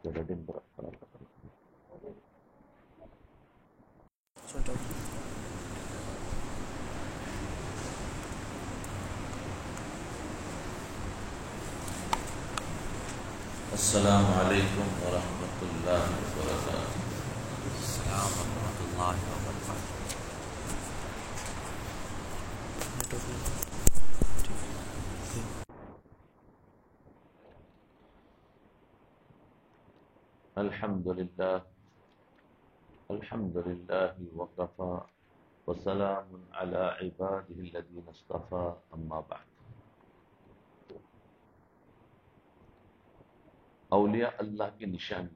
السلام علیکم ورحمۃ اللہ وبرکاتہ۔ السلام ورحمۃ اللہ وبرکاتہ۔ الحمد للہ وکفی وسلام علی عبادہ الذین اصطفی، اما بعد۔ اولیاء اللہ کی نشانی،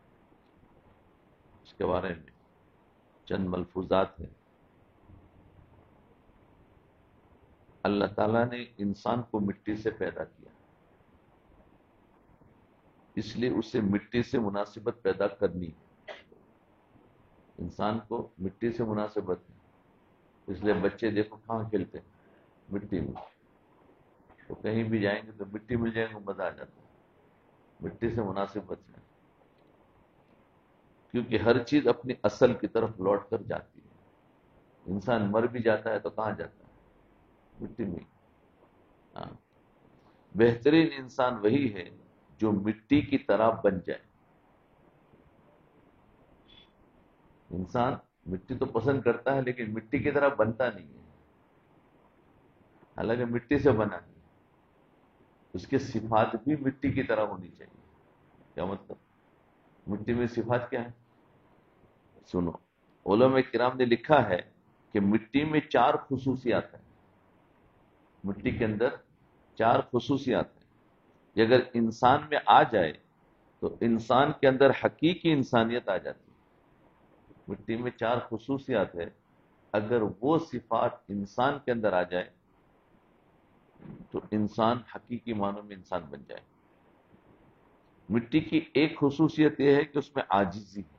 اس کے بارے میں چند ملفوظات ہیں۔ اللہ تعالیٰ نے انسان کو مٹی سے پیدا کیا، اس لیے اسے مٹی سے مناسبت پیدا کرنی ہے۔ انسان کو مٹی سے مناسبت ہے، اس لیے بچے دیکھو کہاں کھیلتے ہیں، مٹی میں۔ تو کہیں بھی جائیں گے تو مٹی مل جائے گا، مزہ آ جاتا ہے، مٹی سے مناسبت ہے، کیونکہ ہر چیز اپنی اصل کی طرف لوٹ کر جاتی ہے۔ انسان مر بھی جاتا ہے تو کہاں جاتا ہے؟ مٹی میں۔ ہاں، بہترین انسان وہی ہے جو مٹی کی طرح بن جائے۔ انسان مٹی تو پسند کرتا ہے لیکن مٹی کی طرح بنتا نہیں ہے، حالانکہ مٹی سے بنا ہے، اس کے صفات بھی مٹی کی طرح ہونی چاہیے۔ کیا مطلب؟ مٹی میں صفات کیا ہے؟ سنو، علماء کرام نے لکھا ہے کہ مٹی میں 4 خصوصیات ہیں۔ مٹی کے اندر 4 خصوصیات ہیں، یہ اگر انسان میں آ جائے تو انسان کے اندر حقیقی انسانیت آ جاتی ہے۔ مٹی میں 4 خصوصیات ہے، اگر وہ صفات انسان کے اندر آ جائے تو انسان حقیقی معنوں میں انسان بن جائے۔ مٹی کی ایک خصوصیت یہ ہے کہ اس میں عاجزی ہے،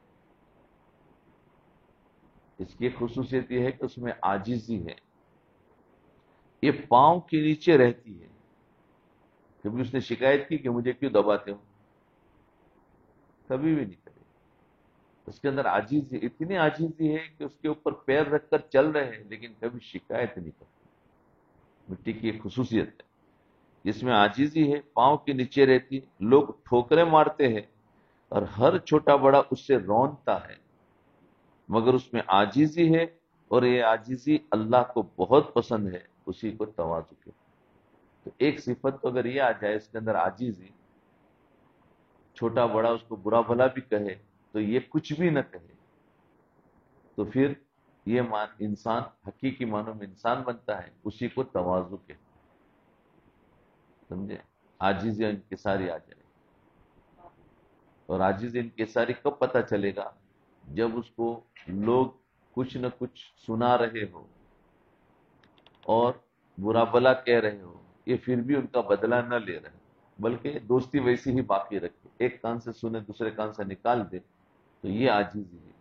اس کی ایک خصوصیت یہ ہے کہ اس میں عاجزی ہے۔ یہ پاؤں کے نیچے رہتی ہے۔ کبھی اس نے شکایت کی کہ مجھے کیوں دباتے ہو؟ کبھی بھی نہیں کرے۔ اس کے اندر عاجزی، اتنی عاجزی ہے کہ اس کے اوپر پیر رکھ کر چل رہے ہیں لیکن کبھی شکایت نہیں کرتے۔ مٹی کی ایک خصوصیت ہے جس میں عاجزی ہے، پاؤں کے نیچے رہتی ہے۔ لوگ ٹھوکریں مارتے ہیں اور ہر چھوٹا بڑا اس سے رونتا ہے، مگر اس میں عاجزی ہے، اور یہ عاجزی اللہ کو بہت پسند ہے، اسی کو تواضع کہتے ہیں۔ تو ایک صفت تو اگر یہ آ جائے اس کے اندر عاجزی، چھوٹا بڑا اس کو برا بھلا بھی کہے تو یہ کچھ بھی نہ کہے، تو پھر یہ انسان حقیقی معنوں میں انسان بنتا ہے، اسی کو تواضع کہتے ہیں۔ سمجھے؟ عاجزی اور انکساری آ جائے۔ اور عاجزی انکساری کب پتہ چلے گا؟ جب اس کو لوگ کچھ نہ کچھ سنا رہے ہو اور برا بھلا کہہ رہے ہو، یہ پھر بھی ان کا بدلہ نہ لے رہے، بلکہ دوستی ویسی ہی باقی رکھے، ایک کان سے سنے دوسرے کان سے نکال دے، تو یہ عاجزی ہے۔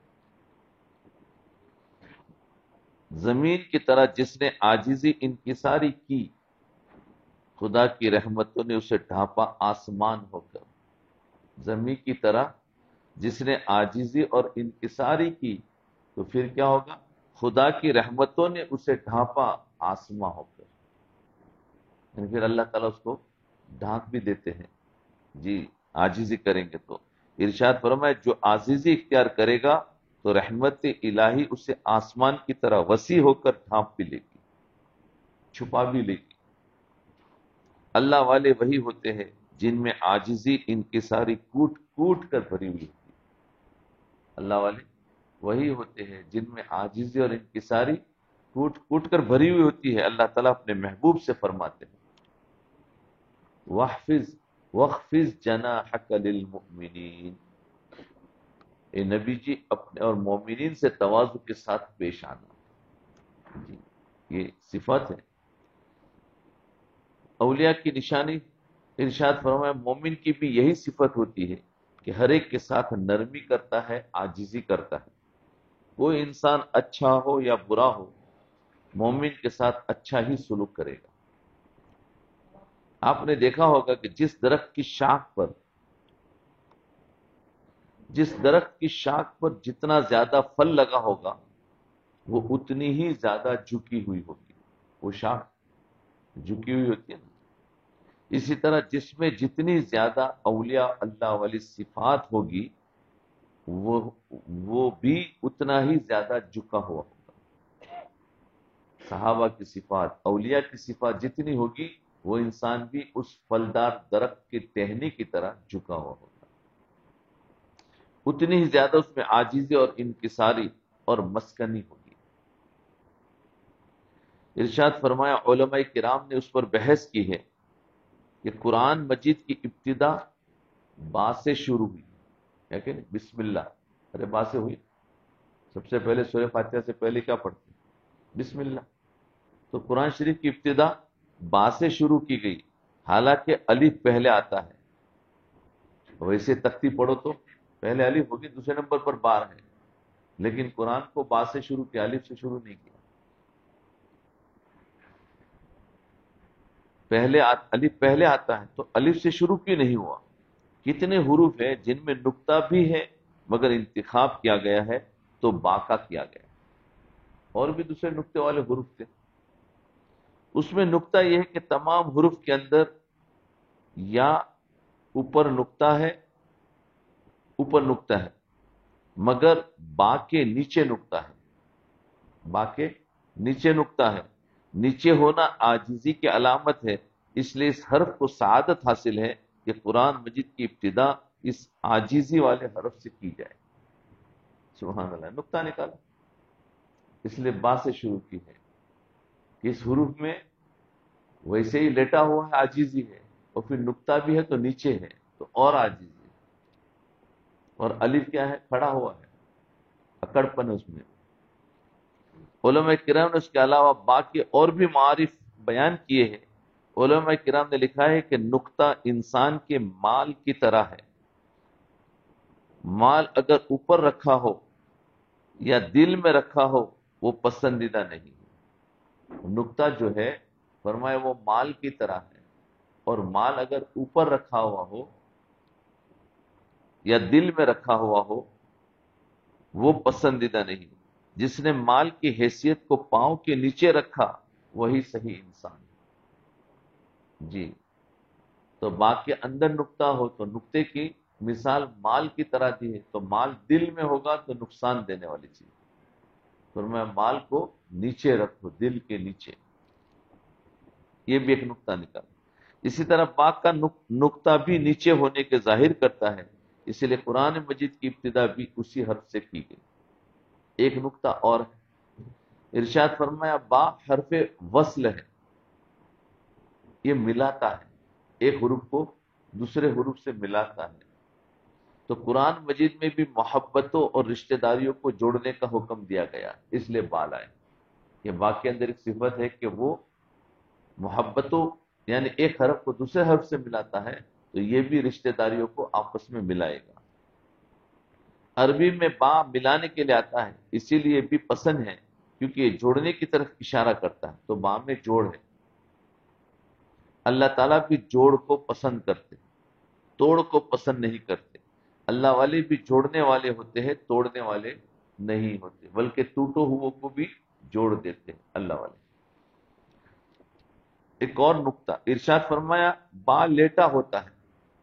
زمین کی طرح جس نے عاجزی انکساری کی، خدا کی رحمتوں نے اسے ڈھانپا آسمان ہو کر۔ زمین کی طرح جس نے عاجزی اور انکساری کی تو پھر کیا ہوگا؟ خدا کی رحمتوں نے اسے ڈھانپا آسمان ہو کر، یعنی پھر اللہ تعالیٰ اس کو ڈھانپ بھی دیتے ہیں، جی عاجزی کریں گے تو۔ ارشاد فرمائے جو عاجزی اختیار کرے گا تو رحمت الہی اسے آسمان کی طرح وسیع ہو کر ڈھانپ بھی لے گی، چھپا بھی لے گی۔ اللہ والے وہی ہوتے ہیں جن میں عاجزی انکساری کوٹ کوٹ کر بھری ہوئی ہوتی ہے۔ اللہ والے وہی ہوتے ہیں جن میں عاجزی اور انکساری کوٹ کوٹ کر بھری ہوئی ہوتی ہے۔ اللہ تعالیٰ اپنے محبوب سے فرماتے ہیں وَاخْفِضْ جَنَاحَكَ لِلْمُؤْمِنِينَ، اے نبی جی اپنے اور مومنین سے تواضع کے ساتھ پیش آنا۔ جی یہ صفت ہے اولیاء کی نشانی۔ ارشاد فرمایا مومن کی بھی یہی صفت ہوتی ہے کہ ہر ایک کے ساتھ نرمی کرتا ہے، عاجزی کرتا ہے۔ کوئی انسان اچھا ہو یا برا ہو، مومن کے ساتھ اچھا ہی سلوک کرے گا۔ آپ نے دیکھا ہوگا کہ جس درخت کی شاخ پر جس درخت کی شاخ پر جتنا زیادہ پھل لگا ہوگا وہ اتنی ہی زیادہ جھکی ہوئی ہوگی. وہ شاخ جھکی ہوئی ہوتی ہے نا. اسی طرح جس میں جتنی زیادہ اولیاء اللہ والی صفات ہوگی وہ بھی اتنا ہی زیادہ جھکا ہوا ہوگا. صحابہ کی صفات، اولیاء کی صفات جتنی ہوگی وہ انسان بھی اس پھلدار درخت کی ٹہنی کی طرح جھکا ہوا ہوگا. اتنی ہی زیادہ اس میں عاجزی اور انکساری اور مسکنی ہوگی. ارشاد فرمایا علماء کرام نے اس پر بحث کی ہے کہ قرآن مجید کی ابتدا با سے شروع ہوئی ہے کہ نہیں؟ بسم اللہ. ارے با سے ہوئی. سب سے پہلے سورہ فاتحہ سے پہلے کیا پڑھتے ہیں؟ بسم اللہ. تو قرآن شریف کی ابتدا با سے شروع کی گئی، حالانکہ الف پہلے آتا ہے. ویسے تختی پڑھو تو پہلے الف ہوگی، دوسرے نمبر پر با ہے، لیکن قرآن کو با سے شروع کیا، الف سے شروع نہیں کیا. الف پہلے آتا ہے تو الف سے شروع کیوں نہیں ہوا؟ کتنے حروف ہیں جن میں نقطہ بھی ہے مگر انتخاب کیا گیا ہے تو با کا کیا گیا. اور بھی دوسرے نقطے والے حروف تھے. اس میں نقطہ یہ ہے کہ تمام حروف کے اندر یا اوپر نقطہ ہے، اوپر نقطہ ہے، مگر با کے نیچے نقطہ ہے. با کے نیچے نقطہ ہے. نیچے ہونا عاجزی کی علامت ہے، اس لیے اس حرف کو سعادت حاصل ہے کہ قرآن مجید کی ابتدا اس عاجزی والے حرف سے کی جائے. سبحان اللہ. نقطہ نکالا، اس لیے با سے شروع کی ہے کہ اس حروف میں ویسے ہی لیٹا ہوا ہے، عاجزی ہے، اور پھر نقطہ بھی ہے تو نیچے ہے تو اور عاجزی ہے. اور الف کیا ہے؟ کھڑا ہوا ہے، اکڑپن اس میں. علماء کرام نے اس کے علاوہ با کے اور بھی معارف بیان کیے ہیں. علماء کرام نے لکھا ہے کہ نقطہ انسان کے مال کی طرح ہے. مال اگر اوپر رکھا ہو یا دل میں رکھا ہو وہ پسندیدہ نہیں. نقطہ جو ہے فرمایا وہ مال کی طرح ہے، اور مال اگر اوپر رکھا ہوا ہو یا دل میں رکھا ہوا ہو وہ پسندیدہ نہیں. جس نے مال کی حیثیت کو پاؤں کے نیچے رکھا وہی صحیح انسان. جی، تو با کے اندر نقطہ ہو تو نقطے کی مثال مال کی طرح دی ہے. تو مال دل میں ہوگا تو نقصان دینے والی چیز. فرمایا مال کو نیچے رکھو، دل کے نیچے. یہ بھی ایک نقطہ نکالا. اسی طرح با کا نقطہ بھی نیچے ہونے کے ظاہر کرتا ہے، اسی لیے قرآن مجید کی ابتدا بھی اسی حرف سے کی گئی. ایک نقطہ اور ہے. ارشاد فرمایا با حرف وصل ہے، یہ ملاتا ہے، ایک حروف کو دوسرے حروف سے ملاتا ہے. تو قرآن مجید میں بھی محبتوں اور رشتہ داریوں کو جوڑنے کا حکم دیا گیا، اس لیے با لائے. کہ با کے اندر ایک صفت ہے کہ وہ محبتوں یعنی ایک حرف کو دوسرے حرف سے ملاتا ہے، تو یہ بھی رشتہ داریوں کو آپس میں ملائے گا. عربی میں با ملانے کے لیے آتا ہے، اسی لیے بھی پسند ہے کیونکہ یہ جوڑنے کی طرف اشارہ کرتا ہے. تو با میں جوڑ ہے. اللہ تعالیٰ بھی جوڑ کو پسند کرتے، توڑ کو پسند نہیں کرتے. اللہ والے بھی جوڑنے والے ہوتے ہیں، توڑنے والے نہیں ہوتے، بلکہ ٹوٹو ہوئے کو بھی جوڑ دیتے ہیں اللہ والے. ایک اور نقطہ ارشاد فرمایا با لیٹا ہوتا ہے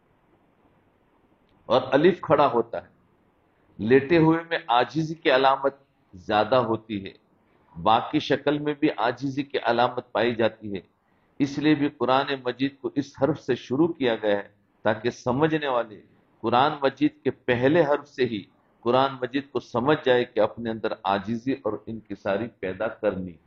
اور الف کھڑا ہوتا ہے. لیٹے ہوئے میں عاجزی کی علامت زیادہ ہوتی ہے، با کی شکل میں بھی عاجزی کی علامت پائی جاتی ہے. اس لیے بھی قرآن مجید کو اس حرف سے شروع کیا گیا ہے تاکہ سمجھنے والے قرآن مجید کے پہلے حرف سے ہی قرآن مجید کو سمجھ جائے کہ اپنے اندر عاجزی اور انکساری پیدا کرنی ہے.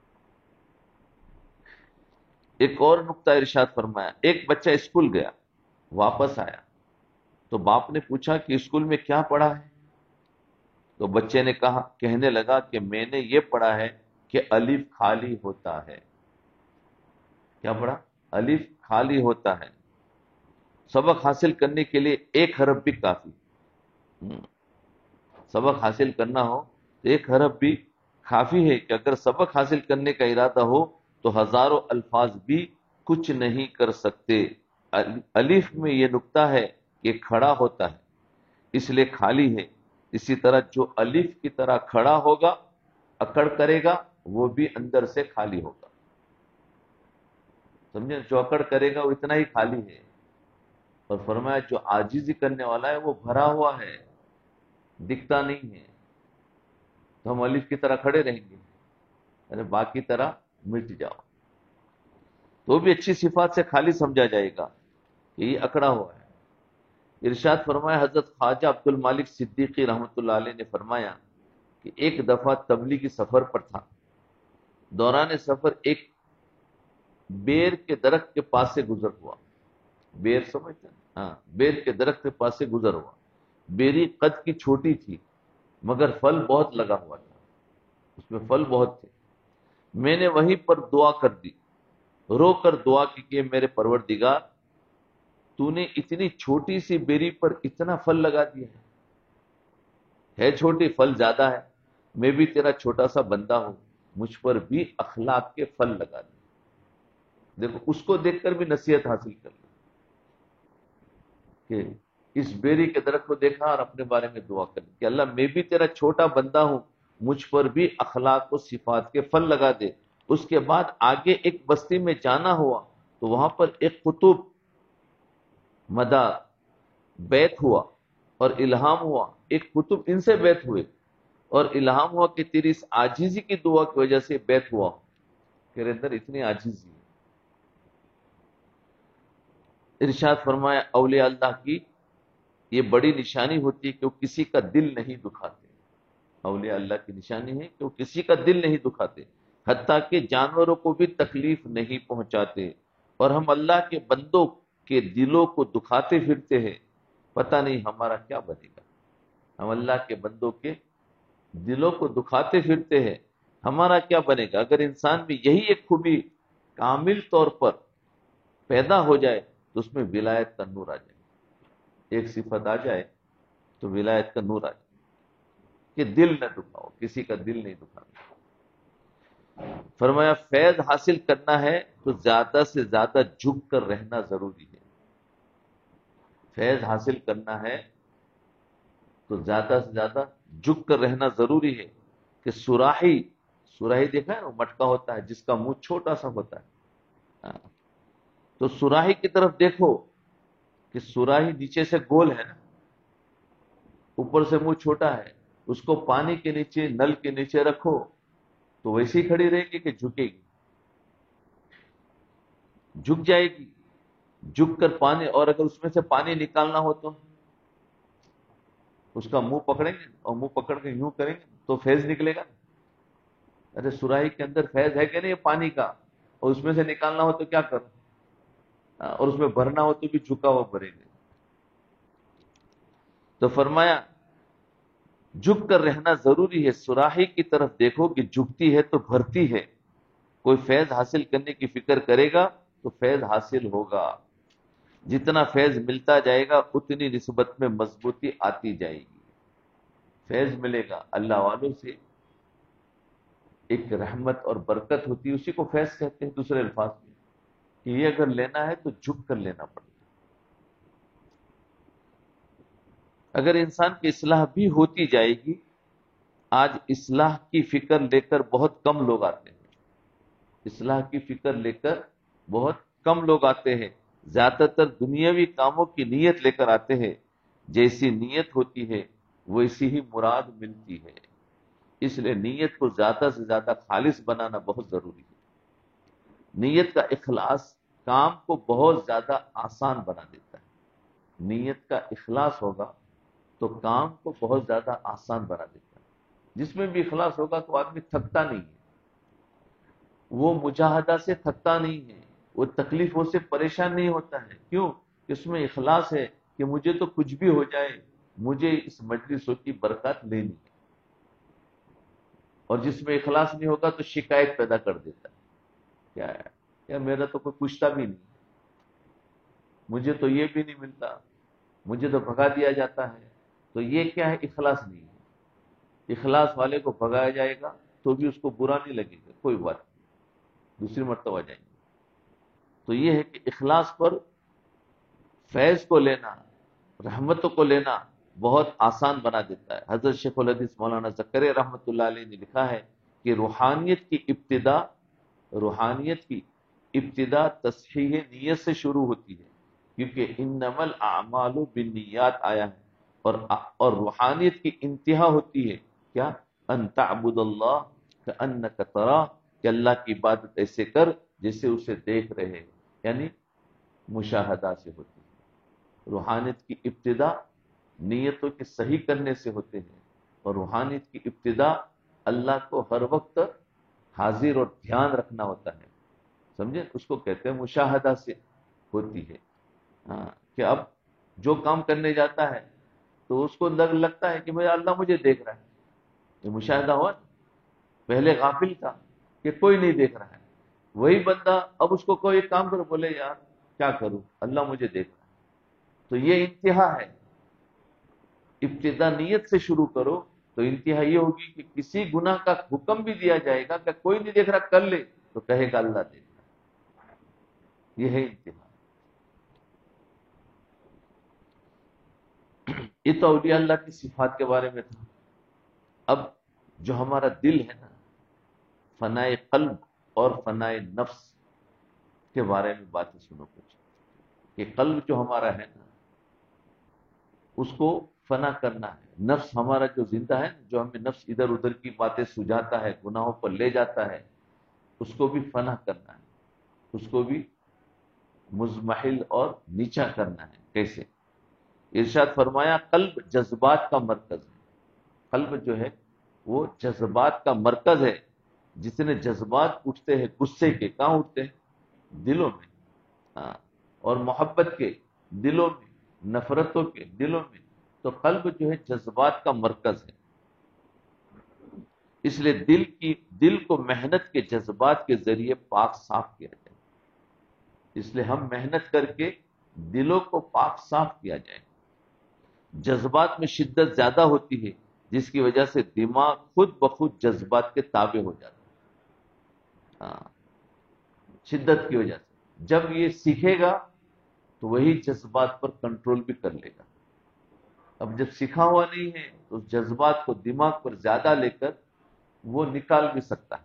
ایک اور نقطہ ارشاد فرمایا، ایک بچہ اسکول گیا، واپس آیا تو باپ نے پوچھا کہ اسکول میں کیا پڑھا ہے؟ تو بچے نے کہنے لگا کہ میں نے یہ پڑھا ہے کہ الف خالی ہوتا ہے. کیا پڑھا؟ الف خالی ہوتا ہے. سبق حاصل کرنے کے لیے ایک حرف بھی کافی. سبق حاصل کرنا ہو تو ایک حرف بھی کافی ہے کہ اگر سبق حاصل کرنے کا ارادہ ہو تو ہزاروں الفاظ بھی کچھ نہیں کر سکتے. الف میں یہ نقطہ ہے کہ کھڑا ہوتا ہے، اس لیے خالی ہے. اسی طرح جو الف کی طرح کھڑا ہوگا، اکڑ کرے گا، وہ بھی اندر سے خالی ہوگا. سمجھے؟ جو اکڑ کرے گا وہ اتنا ہی خالی ہے. اور فرمایا جو عاجزی کرنے والا ہے وہ بھرا ہوا ہے، دکھتا نہیں ہے. تو ہم الف کی طرح کھڑے رہیں گے، ارے باقی طرح مٹ جاؤ. تو بھی اچھی صفات سے خالی سمجھا جائے گا کہ یہ اکڑا ہوا ہے. ارشاد فرمایا حضرت خواجہ عبد المالک صدیقی رحمۃ اللہ علیہ نے فرمایا کہ ایک دفعہ تبلیغی سفر پر تھا. دوران سفر ایک بیر کے درخت کے پاس سے گزر ہوا. بیر سمجھتے ہیں؟ ہاں، بیر کے درخت کے پاس سے گزر ہوا. بیری قد کی چھوٹی تھی مگر پھل بہت لگا ہوا تھا، اس میں پھل بہت تھے. میں نے وہیں پر دعا کر دی، رو کر دعا کی کہ میرے پروردگار، تو نے اتنی چھوٹی سی بیری پر اتنا پھل لگا دیا ہے چھوٹی، پھل زیادہ ہے. میں بھی تیرا چھوٹا سا بندہ ہوں، مجھ پر بھی اخلاق کے پھل لگا دے. دیکھو اس کو دیکھ کر بھی نصیحت حاصل کر لی کہ اس بیری کے درخت کو دیکھا اور اپنے بارے میں دعا کر لی کہ اللہ میں بھی تیرا چھوٹا بندہ ہوں، مجھ پر بھی اخلاق و صفات کے پھل لگا دے. اس کے بعد آگے ایک بستی میں جانا ہوا تو وہاں پر ایک قطب مدہ بیت ہوا اور الہام ہوا. ایک قطب ان سے بیت ہوئے اور الہام ہوا کہ تیری اس عاجزی کی دعا کی وجہ سے بیت ہوا تیرے اندر اتنی عاجزی ہے. ارشاد فرمایا اولیاء اللہ کی یہ بڑی نشانی ہوتی ہے کہ وہ کسی کا دل نہیں دکھاتے. اولیاء اللہ کی نشانی ہے کہ وہ کسی کا دل نہیں دکھاتے، حتیٰ کہ جانوروں کو بھی تکلیف نہیں پہنچاتے. اور ہم اللہ کے بندوں کے دلوں کو دکھاتے پھرتے ہیں، پتہ نہیں ہمارا کیا بنے گا. ہم اللہ کے بندوں کے دلوں کو دکھاتے پھرتے ہیں، ہمارا کیا بنے گا. اگر انسان میں یہی ایک خوبی کامل طور پر پیدا ہو جائے تو اس میں ولایت کا نور آ جائے. ایک صفت آ جائے تو ولایت کا نور آ جائے کہ دل نہ دکھاؤ، کسی کا دل نہیں دکھانا. فرمایا فیض حاصل کرنا ہے تو زیادہ سے زیادہ جھک کر رہنا ضروری ہے. فیض حاصل کرنا ہے تو زیادہ سے زیادہ جھک کر رہنا ضروری ہے. کہ سراہی دیکھا ہے وہ مٹکا ہوتا ہے جس کا منہ چھوٹا سا ہوتا ہے. تو سراہی کی طرف دیکھو کہ سراہی نیچے سے گول ہے نا، اوپر سے منہ چھوٹا ہے. اس کو پانی کے نیچے، نل کے نیچے رکھو تو ویسی کھڑی رہے گی کہ جھکے گی؟ جھک جائے گی. جھک کر پانی، اور اگر اس میں سے پانی نکالنا ہو تو اس کا منہ پکڑیں گے اور منہ پکڑ کے یوں کریں گے تو فیض نکلے گا. ارے سراہی کے اندر فیض ہے کہ نہیں پانی کا، اور اس میں سے نکالنا ہو تو کیا کرو، اور اس میں بھرنا ہو تو بھی جھکا ہوا بھریں گے. تو فرمایا جھک کر رہنا ضروری ہے. سراہی کی طرف دیکھو کہ جھکتی ہے تو بھرتی ہے. کوئی فیض حاصل کرنے کی فکر کرے گا تو فیض حاصل ہوگا. جتنا فیض ملتا جائے گا اتنی نسبت میں مضبوطی آتی جائے گی. فیض ملے گا اللہ والوں سے، ایک رحمت اور برکت ہوتی ہے، اسی کو فیض کہتے ہیں دوسرے الفاظ میں. کہ یہ اگر لینا ہے تو جھک کر لینا پڑے گا. اگر انسان کی اصلاح بھی ہوتی جائے گی، آج اصلاح کی فکر لے کر بہت کم لوگ آتے ہیں. اصلاح کی فکر لے کر بہت کم لوگ آتے ہیں. زیادہ تر دنیاوی کاموں کی نیت لے کر آتے ہیں. جیسی نیت ہوتی ہے ویسی ہی مراد ملتی ہے. اس لیے نیت کو زیادہ سے زیادہ خالص بنانا بہت ضروری ہے. نیت کا اخلاص کام کو بہت زیادہ آسان بنا دیتا ہے. نیت کا اخلاص ہوگا تو کام کو بہت زیادہ آسان بنا دیتا ہے. جس میں بھی اخلاص ہوگا تو آدمی تھکتا نہیں ہے، وہ مجاہدہ سے تھکتا نہیں ہے، وہ تکلیفوں سے پریشان نہیں ہوتا ہے. کیوں؟ اس میں اخلاص ہے کہ مجھے تو کچھ بھی ہو جائے، مجھے اس مجلسوں کی برکات لینی ہے. اور جس میں اخلاص نہیں ہوگا تو شکایت پیدا کر دیتا ہے. کیا ہے یا میرا تو کوئی پوچھتا بھی نہیں، مجھے تو یہ بھی نہیں ملتا، مجھے تو بھگا دیا جاتا ہے. تو یہ کیا ہے؟ اخلاص نہیں ہے. اخلاص والے کو بھگایا جائے گا تو بھی اس کو برا نہیں لگے گا، کوئی بات نہیں، دوسری مرتبہ جائیں گے. تو یہ ہے کہ اخلاص پر فیض کو لینا، رحمتوں کو لینا بہت آسان بنا دیتا ہے۔ حضرت شیخ الحدیث مولانا زکریا رحمۃ اللہ علیہ نے لکھا ہے کہ روحانیت کی ابتدا تصحیح نیت سے شروع ہوتی ہے، کیونکہ انما الاعمال بالنیات آیا ہے، اور روحانیت کی انتہا ہوتی ہے کیا؟ ان تعبد اللہ کأنک تراہ، کہ اللہ کی عبادت ایسے کر جیسے اسے دیکھ رہے ہیں، یعنی مشاہدہ سے ہوتی ہے۔ روحانیت کی ابتدا نیتوں کے صحیح کرنے سے ہوتے ہیں، اور روحانیت کی ابتدا اللہ کو ہر وقت حاضر اور دھیان رکھنا ہوتا ہے، سمجھے؟ اس کو کہتے ہیں مشاہدہ سے ہوتی ہے۔ ہاں، کہ اب جو کام کرنے جاتا ہے تو اس کو لگتا ہے کہ اللہ مجھے دیکھ رہا ہے، یہ مشاہدہ ہوا نا۔ پہلے غافل تھا کہ کوئی نہیں دیکھ رہا ہے، وہی بندہ اب اس کو کوئی کام کرو، بولے یار کیا کروں، اللہ مجھے دیکھ رہا ہے۔ تو یہ انتہا ہے۔ ابتدا نیت سے شروع کرو تو انتہا یہ ہوگی کہ کسی گناہ کا حکم بھی دیا جائے گا کہ کوئی نہیں دیکھ رہا کر لے، تو کہے گا اللہ دیکھ رہا ہے۔ یہ ہے انتہا۔ یہ تو اولیاء اللہ کی صفات کے بارے میں تھا۔ اب جو ہمارا دل ہے نا، فنائے قلب اور فنائے نفس کے بارے میں باتیں سنو کچھ، کہ قلب جو ہمارا ہے نا اس کو فنا کرنا ہے۔ نفس ہمارا جو زندہ ہے، جو ہمیں نفس ادھر ادھر کی باتیں سجاتا ہے، گناہوں پر لے جاتا ہے، اس کو بھی فنا کرنا ہے، اس کو بھی مزمحل اور نیچا کرنا ہے۔ کیسے؟ ارشاد فرمایا قلب جذبات کا مرکز ہے۔ قلب جو ہے وہ جذبات کا مرکز ہے۔ جتنے جذبات اٹھتے ہیں غصے کے، کہاں اٹھتے ہیں؟ دلوں میں، ہاں، اور محبت کے دلوں میں، نفرتوں کے دلوں میں۔ تو قلب جو ہے جذبات کا مرکز ہے، اس لیے دل کو محنت کے جذبات کے ذریعے پاک صاف کیا جائے۔ اس لیے ہم محنت کر کے دلوں کو پاک صاف کیا جائے۔ جذبات میں شدت زیادہ ہوتی ہے، جس کی وجہ سے دماغ خود بخود جذبات کے تابع ہو جاتا ہے، ہاں، شدت کی وجہ سے۔ جب یہ سیکھے گا تو وہی جذبات پر کنٹرول بھی کر لے گا۔ اب جب سیکھا ہوا نہیں ہے تو اس جذبات کو دماغ پر زیادہ لے کر وہ نکال بھی سکتا ہے۔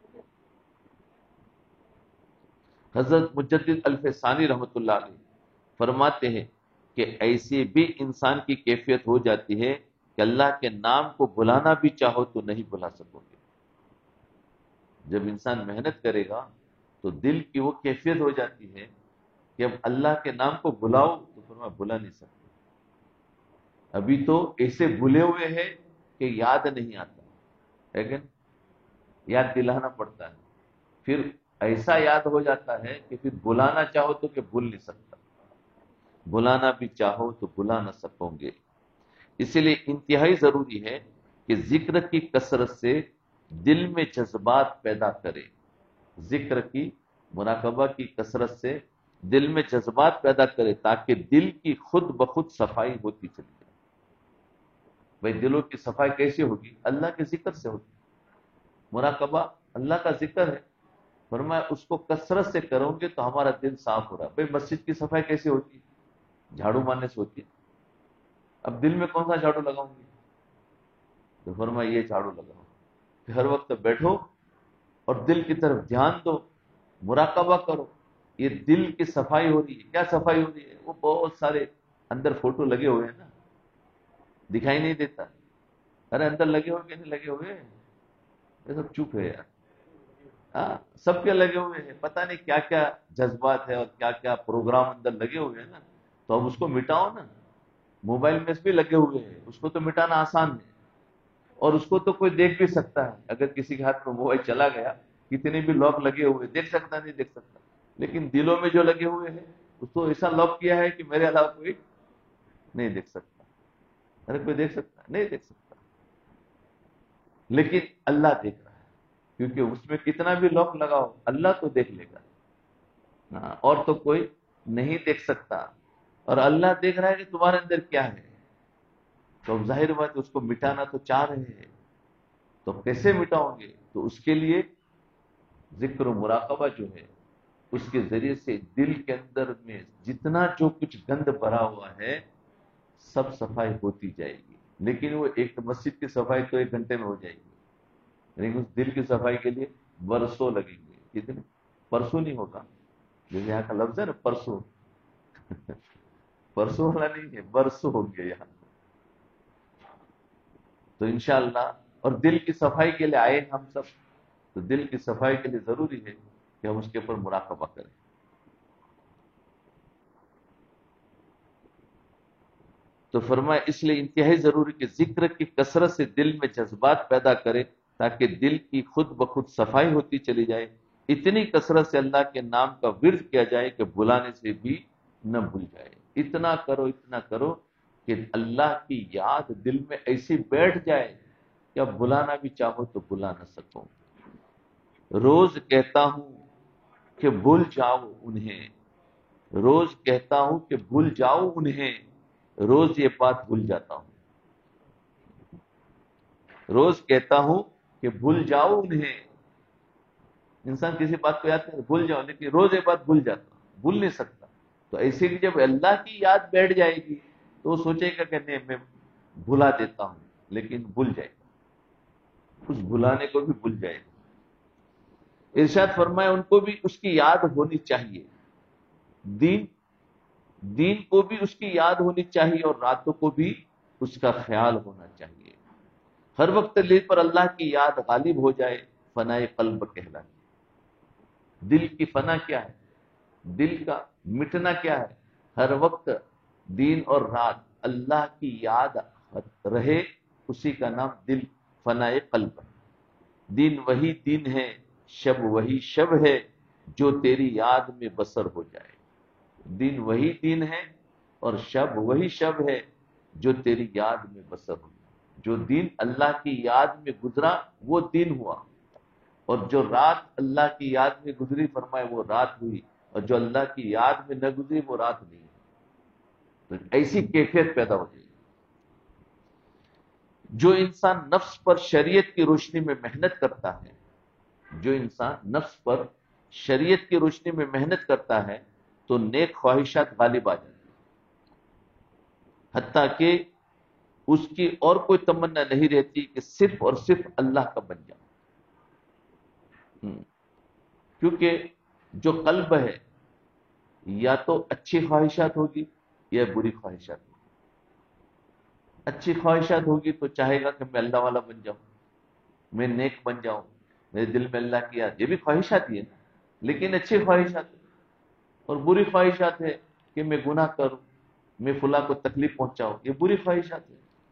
حضرت مجدد الفسانی رحمۃ اللہ علیہ فرماتے ہیں کہ ایسی بھی انسان کی کیفیت ہو جاتی ہے کہ اللہ کے نام کو بلانا بھی چاہو تو نہیں بلا سکو گے۔ جب انسان محنت کرے گا تو دل کی وہ کیفیت ہو جاتی ہے کہ اب اللہ کے نام کو بلاؤ تو فرمایا بلا نہیں سکتے۔ ابھی تو ایسے بھولے ہوئے ہیں کہ یاد نہیں آتا، لیکن یاد دلانا پڑتا ہے، پھر ایسا یاد ہو جاتا ہے کہ پھر بلانا چاہو تو کہ بھول نہیں سکتا، بلانا بھی چاہو تو بلا نہ سکو گے۔ اسی لیے انتہائی ضروری ہے کہ ذکر کی کثرت سے دل میں جذبات پیدا کرے۔ ذکر کی، مراقبہ کی کثرت سے دل میں جذبات پیدا کرے، تاکہ دل کی خود بخود صفائی ہوتی چلی جائے۔ بھائی دلوں کی صفائی کیسے ہوگی؟ اللہ کے ذکر سے ہوگی۔ مراقبہ اللہ کا ذکر ہے، فرمایا اس کو کثرت سے کرو گے تو ہمارا دل صاف ہو رہا ہے۔ بھائی مسجد کی صفائی کیسے ہوتی ہے؟ جھاڑو مارنے سے ہوتی ہے۔ اب دل میں کون سا جھاڑو لگاؤں گی؟ تو فرمایا یہ جھاڑو لگاؤ کہ ہر وقت بیٹھو اور دل کی طرف دھیان دو، مراقبہ کرو۔ یہ دل کی صفائی ہو رہی ہے۔ کیا صفائی ہو رہی ہے؟ وہ بہت سارے اندر فوٹو لگے ہوئے ہیں نا، دکھائی نہیں دیتا۔ ارے اندر لگے ہوئے کہ نہیں لگے ہوئے؟ یہ سب چپ ہے یار، ہاں، سب کے لگے ہوئے ہیں، پتہ نہیں کیا کیا جذبات ہے اور کیا کیا پروگرام اندر لگے ہوئے ہیں نا۔ تو اب اس کو مٹاؤ نا۔ موبائل میں بھی لگے ہوئے ہیں، اس کو تو مٹانا آسان ہے، اور اس کو تو کوئی دیکھ بھی سکتا ہے۔ اگر کسی کے ہاتھ میں موبائل چلا گیا، کتنے بھی لاک لگے ہوئے، دیکھ سکتا نہیں دیکھ سکتا، لیکن دلوں میں جو لگے ہوئے ہیں اس کو ایسا لاک کیا ہے کہ میرے علاوہ کوئی نہیں دیکھ سکتا۔ ارے کوئی دیکھ سکتا نہیں دیکھ سکتا، لیکن اللہ دیکھ رہا ہے، کیونکہ اس میں کتنا بھی لاک لگاؤ اللہ تو دیکھ لے گا، ہاں، اور تو کوئی نہیں دیکھ سکتا۔ اور اللہ دیکھ رہا ہے کہ تمہارے اندر کیا ہے، تو اب ظاہر بات ہے اس کو مٹانا تو چاہ رہے ہیں، تو کیسے مٹاؤ گے؟ تو اس کے لیے ذکر و مراقبہ جو ہے اس کے ذریعے سے دل کے اندر میں جتنا جو کچھ گند بھرا ہوا ہے سب صفائی ہوتی جائے گی، لیکن وہ ایک مسجد کی صفائی تو 1 گھنٹے میں ہو جائے گی، لیکن اس دل کی صفائی کے لیے برسوں لگیں گے، کتنے؟ پرسوں نہیں ہوگا، جیسے یہاں کا لفظ ہے نا پرسوں، پرسوں والا نہیں ہے، برسوں ہو گیا یہاں۔ تو انشاءاللہ، اور دل کی صفائی کے لیے آئے ہم سب، تو دل کی صفائی کے لیے ضروری ہے کہ ہم اس کے اوپر مراقبہ کریں۔ تو فرمایا اس لیے انتہائی ضروری کہ ذکر کی کثرت سے دل میں جذبات پیدا کرے تاکہ دل کی خود بخود صفائی ہوتی چلی جائے۔ اتنی کثرت سے اللہ کے نام کا ورد کیا جائے کہ بلانے سے بھی نہ بھول جائے۔ اتنا کرو کہ اللہ کی یاد دل میں ایسی بیٹھ جائے کہ اب بلانا بھی چاہو تو بلا نہ سکو۔ روز کہتا ہوں کہ بھول جاؤ انہیں، روز کہتا ہوں کہ بھول جاؤ انہیں، روز یہ بات بھول جاتا ہوں۔ روز کہتا ہوں کہ بھول جاؤ انہیں، انسان کسی بات کو یاد کرے بھول جاؤ، لیکن روز یہ بات بھول جاتا ہوں، بھول نہیں سکتا۔ تو ایسے بھی جب اللہ کی یاد بیٹھ جائے گی تو وہ سوچے گا کہ نہیں میں بھلا دیتا ہوں، لیکن بھول جائے گا، اس بھلانے کو بھی بھول جائے گا۔ ارشاد فرمایا ان کو بھی اس کی یاد ہونی چاہیے، دین کو بھی اس کی یاد ہونی چاہیے، اور راتوں کو بھی اس کا خیال ہونا چاہیے۔ ہر وقت دل پر اللہ کی یاد غالب ہو جائے، فنائے قلب کہلاتی۔ دل کی فنا کیا ہے؟ دل کا مٹنا کیا ہے؟ ہر وقت دن اور رات اللہ کی یاد رہے، اسی کا نام دل، فنائے قلب۔ دن وہی دن ہے، شب وہی شب ہے، جو تیری یاد میں بسر ہو جائے۔ دن وہی دن ہے اور شب وہی شب ہے، جو تیری یاد میں بسر ہو جائے۔ جو دن اللہ کی یاد میں گزرا وہ دن ہوا، اور جو رات اللہ کی یاد میں گزری فرمائے وہ رات ہوئی، اور جو اللہ کی یاد میں نہ گزری وہ رات نہیں ہے۔ تو ایسی کیفیت پیدا ہو جائے گی۔ جو انسان نفس پر شریعت کی روشنی میں محنت کرتا ہے، جو انسان نفس پر شریعت کی روشنی میں محنت کرتا ہے تو نیک خواہشات غالب آ جاتی ہیں، حتیٰ کہ اس کی اور کوئی تمنا نہیں رہتی کہ صرف اور صرف اللہ کا بن جاؤ۔ کیونکہ جو قلب ہے یا تو اچھی خواہشات ہوگی یا بری خواہشات ہوگی۔ اچھی خواہشات ہوگی تو چاہے گا کہ میں اللہ والا بن جاؤں، میں نیک بن جاؤں، میرے دل میں اللہ کی یاد، یہ بھی خواہشات ہی ہے نا، لیکن اچھی خواہشات۔ اور بری خواہشات ہے کہ میں گناہ کروں، میں فلاں کو تکلیف پہنچاؤں، یہ بری خواہشات ہے۔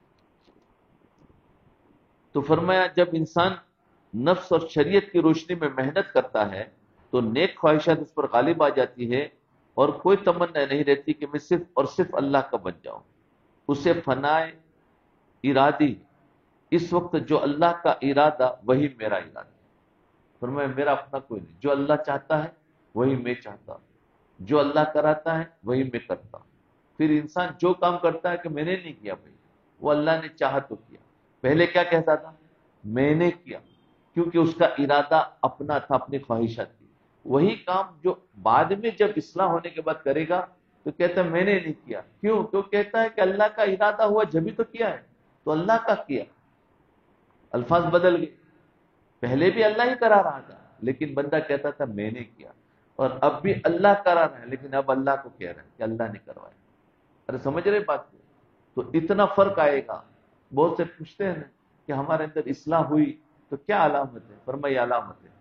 تو فرمایا جب انسان نفس اور شریعت کی روشنی میں محنت کرتا ہے تو نیک خواہشات اس پر غالب آ جاتی ہے، اور کوئی تمنا نہیں رہتی کہ میں صرف اور صرف اللہ کا بن جاؤں۔ اسے فنائے ارادی، اس وقت جو اللہ کا ارادہ وہی میرا ارادہ۔ فرمایا میرا اپنا کوئی نہیں، جو اللہ چاہتا ہے وہی میں چاہتا ہوں، جو اللہ کراتا ہے وہی میں کرتا ہوں۔ پھر انسان جو کام کرتا ہے کہ میں نے نہیں کیا بھائی، وہ اللہ نے چاہا تو کیا۔ پہلے کیا کہتا تھا؟ میں نے کیا، کیونکہ اس کا ارادہ اپنا تھا، اپنی خواہشات تھی۔ وہی کام جو بعد میں جب اصلاح ہونے کے بعد کرے گا تو کہتا ہے میں نے نہیں کیا، کیوں؟ تو کہتا ہے کہ اللہ کا ارادہ ہوا جبھی تو کیا ہے، تو اللہ کا کیا۔ الفاظ بدل گئے، پہلے بھی اللہ ہی کرا رہا تھا لیکن بندہ کہتا تھا میں نے کیا، اور اب بھی اللہ کرا رہا ہے لیکن اب اللہ کو کہہ رہا ہے کہ اللہ نے کروایا۔ ارے سمجھ رہے بات کو؟ تو اتنا فرق آئے گا۔ بہت سے پوچھتے ہیں نا کہ ہمارے اندر اصلاح ہوئی تو کیا علامت ہے؟ فرمائی علامت ہے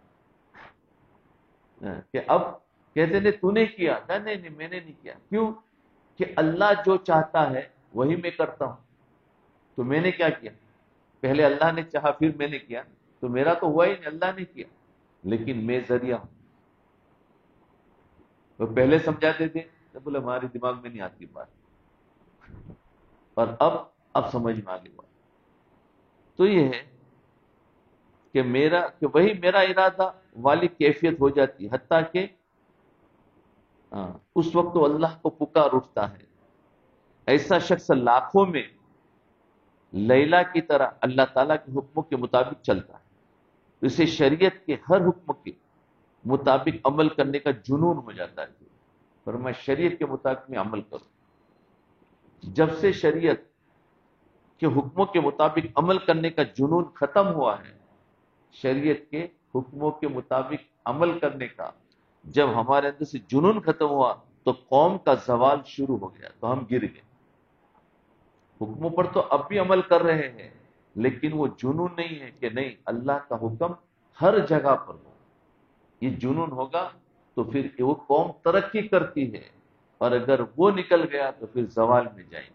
کہ اب کہتے نہیں تو نے کیا، نہیں میں نے نہیں کیا، کیوں؟ کہ اللہ جو چاہتا ہے وہی میں کرتا ہوں۔ تو میں نے کیا کیا؟ پہلے اللہ نے چاہا پھر میں نے کیا، تو میرا تو ہوا ہی نہیں، اللہ نے کیا، لیکن میں ذریعہ ہوں۔ وہ پہلے سمجھاتے تھے تو بولے ہمارے دماغ میں نہیں آتی بات، اور اب سمجھ میں آگے بات۔ تو یہ ہے کہ وہی میرا ارادہ والی کیفیت ہو جاتی، حتیٰ کہ اس وقت وہ اللہ کو پکار اٹھتا ہے۔ ایسا شخص لاکھوں میں لیلا کی طرح اللہ تعالیٰ کے حکموں کے مطابق چلتا ہے، اسے شریعت کے ہر حکم کے مطابق عمل کرنے کا جنون ہو جاتا ہے۔ فرمایا شریعت کے مطابق میں عمل کروں، جب سے شریعت کے حکموں کے مطابق عمل کرنے کا جنون ختم ہوا ہے، شریعت کے حکموں کے مطابق عمل کرنے کا جب ہمارے اندر سے جنون ختم ہوا تو قوم کا زوال شروع ہو گیا، تو ہم گر گئے۔ حکموں پر تو اب بھی عمل کر رہے ہیں، لیکن وہ جنون نہیں ہے کہ نہیں اللہ کا حکم ہر جگہ پر ہو۔ یہ جنون ہوگا تو پھر وہ قوم ترقی کرتی ہے، اور اگر وہ نکل گیا تو پھر زوال میں جائیں گے۔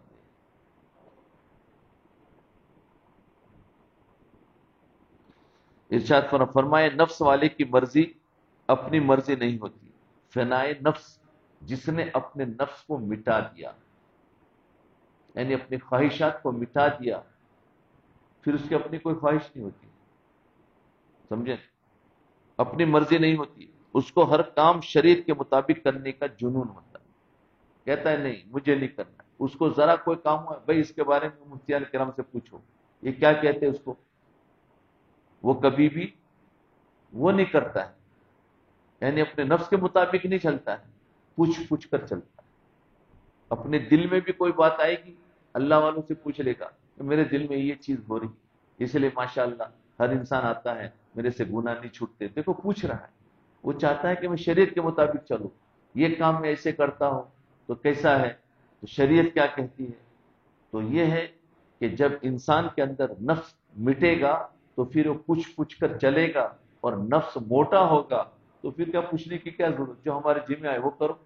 ارشاد فرمائے نفس والے کی مرضی اپنی مرضی نہیں ہوتی۔ فنائے نفس، جس نے اپنے نفس کو مٹا دیا، یعنی اپنی خواہشات کو مٹا دیا، پھر اس کی اپنی کوئی خواہش نہیں ہوتی، سمجھے؟ اپنی مرضی نہیں ہوتی، اس کو ہر کام شریعت کے مطابق کرنے کا جنون ہوتا ہے۔ کہتا ہے نہیں مجھے نہیں کرنا، اس کو ذرا کوئی کام ہوا بھائی اس کے بارے میں مفتیان کرام سے پوچھو یہ کیا کہتے ہیں اس کو، وہ کبھی بھی وہ نہیں کرتا ہے، یعنی اپنے نفس کے مطابق نہیں چلتا ہے، پوچھ پوچھ کر چلتا ہے۔ اپنے دل میں بھی کوئی بات آئے گی اللہ والوں سے پوچھ لے گا کہ میرے دل میں یہ چیز ہو رہی، اس لیے ماشاءاللہ ہر انسان آتا ہے میرے سے گناہ نہیں چھوٹتے، دیکھو پوچھ رہا ہے، وہ چاہتا ہے کہ میں شریعت کے مطابق چلوں، یہ کام میں ایسے کرتا ہوں تو کیسا ہے، تو شریعت کیا کہتی ہے؟ تو یہ ہے کہ جب انسان کے اندر نفس مٹے گا تو پھر وہ پوچھ پوچھ کر چلے گا، اور نفس موٹا ہوگا تو پھر کیا پوچھنے کی کیا ضرورت، جو ہمارے ذمہ آئے وہ کرو۔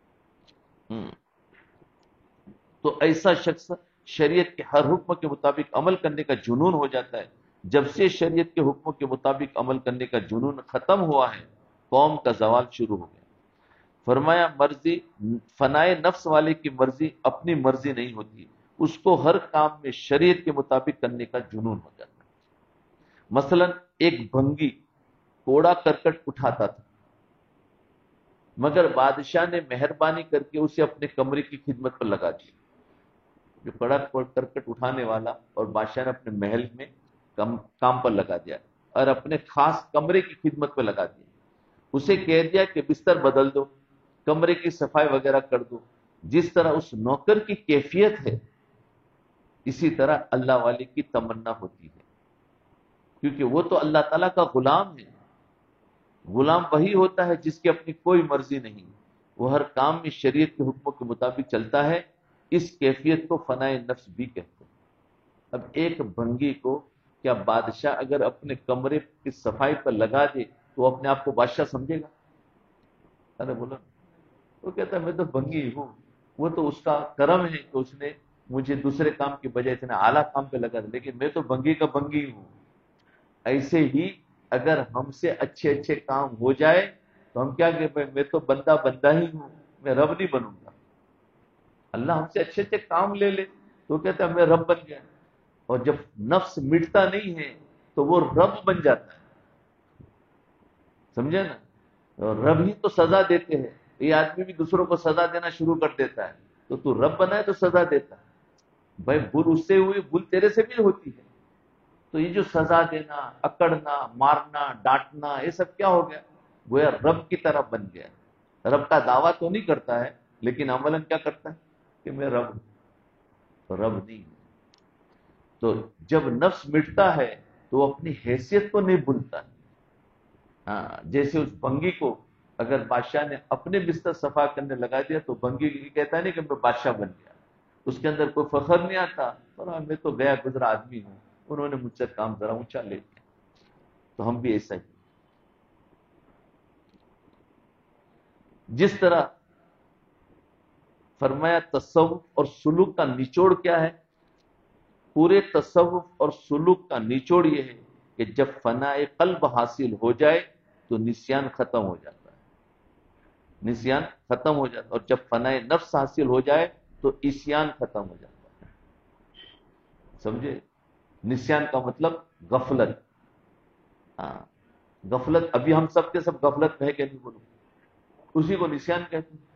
تو ایسا شخص شریعت کے ہر حکم کے مطابق عمل کرنے کا جنون ہو جاتا ہے۔ جب سے شریعت کے حکموں کے مطابق عمل کرنے کا جنون ختم ہوا ہے، قوم کا زوال شروع ہو گیا۔ فرمایا مرضی فنائے نفس والے کی مرضی اپنی مرضی نہیں ہوتی، اس کو ہر کام میں شریعت کے مطابق کرنے کا جنون ہو جاتا ہے۔ مثلا ایک بھنگی کوڑا کرکٹ اٹھاتا تھا، مگر بادشاہ نے مہربانی کر کے اسے اپنے کمرے کی خدمت پر لگا دیا۔ جو کڑا کرکٹ اٹھانے والا اور بادشاہ نے اپنے محل میں کام پر لگا دیا اور اپنے خاص کمرے کی خدمت پر لگا دیا، اسے کہہ دیا کہ بستر بدل دو، کمرے کی صفائی وغیرہ کر دو۔ جس طرح اس نوکر کی کیفیت ہے اسی طرح اللہ والے کی تمنا ہوتی ہے، کیونکہ وہ تو اللہ تعالیٰ کا غلام ہے۔ غلام وہی ہوتا ہے جس کی اپنی کوئی مرضی نہیں، وہ ہر کام میں شریعت کے حکموں کے مطابق چلتا ہے، اس کیفیت کو فنائے نفس بھی کہتے ہیں۔ اب ایک بھنگی کو کیا بادشاہ اگر اپنے کمرے کی صفائی پر لگا دے تو وہ اپنے آپ کو بادشاہ سمجھے گا؟ ارے بولو، وہ کہتا ہے میں تو بھنگی ہوں، وہ تو اس کا کرم ہے کہ اس نے مجھے دوسرے کام کی بجائے اتنے اعلیٰ کام پہ لگا دیا، لیکن میں تو بھنگی کا بھنگی ہوں۔ ایسے ہی اگر ہم سے اچھے اچھے کام ہو جائے تو ہم کیا کہ میں تو بندہ بندہ ہی ہوں، میں رب نہیں بنوں گا۔ اللہ ہم سے اچھے اچھے کام لے لے تو کہتا ہے میں رب بن گیا، اور جب نفس مٹتا نہیں ہے تو وہ رب بن جاتا ہے، سمجھے نا؟ اور رب ہی تو سزا دیتے ہیں، یہ آدمی بھی دوسروں کو سزا دینا شروع کر دیتا ہے، تو رب بنا ہے تو سزا دیتا ہے، بھائی بھول اس سے ہوئی، بھول تیرے سے بھی ہوتی ہے۔ تو یہ جو سزا دینا، اکڑنا، مارنا، ڈانٹنا، یہ سب کیا ہو گیا؟ گویا رب کی طرح بن گیا۔ رب کا دعویٰ تو نہیں کرتا ہے لیکن عملاً کیا کرتا ہے کہ میں رب ہوں، تو رب نہیں ہوں۔ تو جب نفس مٹتا ہے تو وہ اپنی حیثیت کو نہیں بھولتا ہے۔ ہاں، جیسے اس بھنگی کو اگر بادشاہ نے اپنے بستر صفا کرنے لگا دیا تو بھنگی کہتا ہے نہیں کہ میں بادشاہ بن گیا، اس کے اندر کوئی فخر نہیں آتا، میں تو گیا گزرا آدمی ہوں، انہوں نے مجھ سے کام ذرا اونچا لے لیا۔ تو ہم بھی ایسا ہی، جس طرح فرمایا تصوف اور سلوک کا نچوڑ کیا ہے؟ پورے تصوف اور سلوک کا نچوڑ یہ ہے کہ جب فنائے قلب حاصل ہو جائے تو نسیان ختم ہو جاتا ہے، نسیان ختم ہو جاتا ہے، اور جب فنائے نفس حاصل ہو جائے تو عصیان ختم ہو جاتا ہے، سمجھے؟ نسیان کا مطلب غفلت۔ ہاں، غفلت، ابھی ہم سب کے سب غفلت میں ہے کہ نہیں بولو، اسی کو نسیان کہتے ہیں۔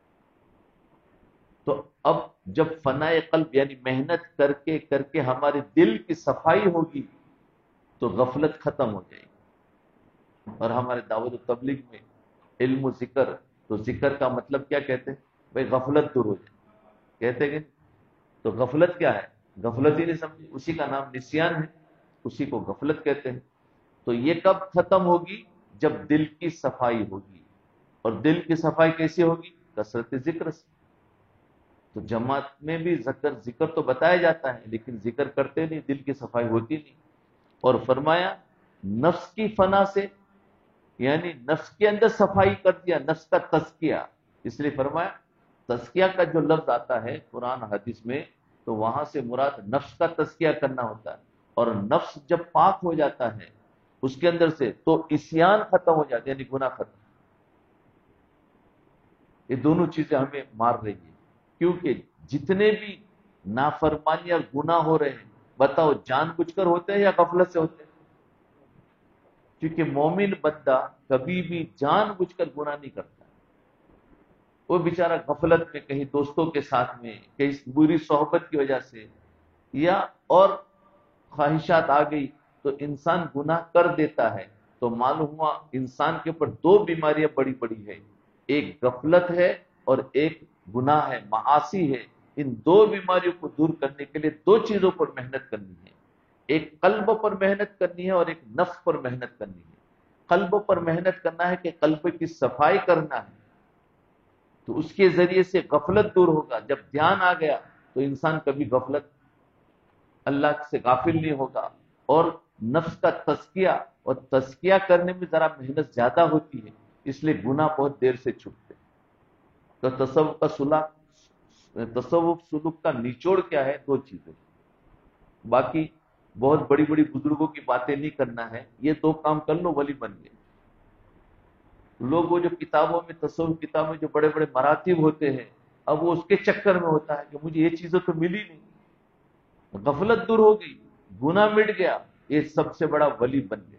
تو اب جب فنائے قلب یعنی محنت کر کے ہمارے دل کی صفائی ہوگی تو غفلت ختم ہو جائے گی۔ اور ہمارے دعوت و تبلیغ میں علم و ذکر، تو ذکر کا مطلب کیا کہتے ہیں؟ بھائی غفلت دور ہو جائے، کہتے کہ تو غفلت کیا ہے؟ غفلت ہی نہیں سمجھی، اسی کا نام نسیان ہے، اسی کو غفلت کہتے ہیں۔ تو یہ کب ختم ہوگی؟ جب دل کی صفائی ہوگی، اور دل کی صفائی کیسے ہوگی؟ کثرت ذکر سے۔ تو جماعت میں بھی ذکر تو بتایا جاتا ہے، لیکن ذکر کرتے نہیں، دل کی صفائی ہوتی نہیں۔ اور فرمایا نفس کی فنا سے، یعنی نفس کے اندر صفائی کر دیا، نفس کا تزکیہ۔ اس لیے فرمایا تزکیہ کا جو لفظ آتا ہے قرآن حدیث میں، تو وہاں سے مراد نفس کا تزکیہ کرنا ہوتا ہے، اور نفس جب پاک ہو جاتا ہے اس کے اندر سے، تو عصیان ختم ہو جاتا ہے، یعنی گناہ ختم۔ یہ دونوں چیزیں ہمیں مار رہی ہیں، کیونکہ جتنے بھی نافرمانی اور گناہ ہو رہے ہیں، بتاؤ جان بوجھ کر ہوتے ہیں یا غفلت سے ہوتے ہیں؟ کیونکہ مومن بندہ کبھی بھی جان بوجھ کر گناہ نہیں کرتا، وہ بیچارہ غفلت میں، کہیں دوستوں کے ساتھ میں، کہیں بری صحبت کی وجہ سے، یا اور خواہشات آ گئی تو انسان گناہ کر دیتا ہے۔ تو معلوم ہوا انسان کے اوپر دو بیماریاں بڑی بڑی ہے، ایک غفلت ہے اور ایک گناہ ہے، معاصی ہے۔ ان دو بیماریوں کو دور کرنے کے لیے دو چیزوں پر محنت کرنی ہے، ایک قلب پر محنت کرنی ہے اور ایک نفس پر محنت کرنی ہے۔ قلب پر محنت کرنا ہے کہ قلب کی صفائی کرنا ہے، تو اس کے ذریعے سے غفلت دور ہوگا۔ جب دھیان آ گیا تو انسان کبھی غفلت، اللہ سے غافل نہیں ہوگا۔ اور نفس کا تزکیہ، اور تزکیہ کرنے میں ذرا محنت زیادہ ہوتی ہے، اس لیے گناہ بہت دیر سے چھوٹتے۔ تو تصوف سلوک کا نچوڑ کیا ہے؟ دو چیزیں۔ باقی بہت بڑی بڑی بزرگوں کی باتیں نہیں کرنا ہے، یہ دو کام کر لو ولی بن گئے۔ لوگ وہ جو کتابوں میں، تصوف کتابوں میں جو بڑے بڑے مراتب ہوتے ہیں، اب وہ اس کے چکر میں ہوتا ہے کہ مجھے یہ چیزیں تو ملی نہیں، غفلت دور ہو گئی، گناہ مٹ گیا، یہ سب سے بڑا ولی بن گیا۔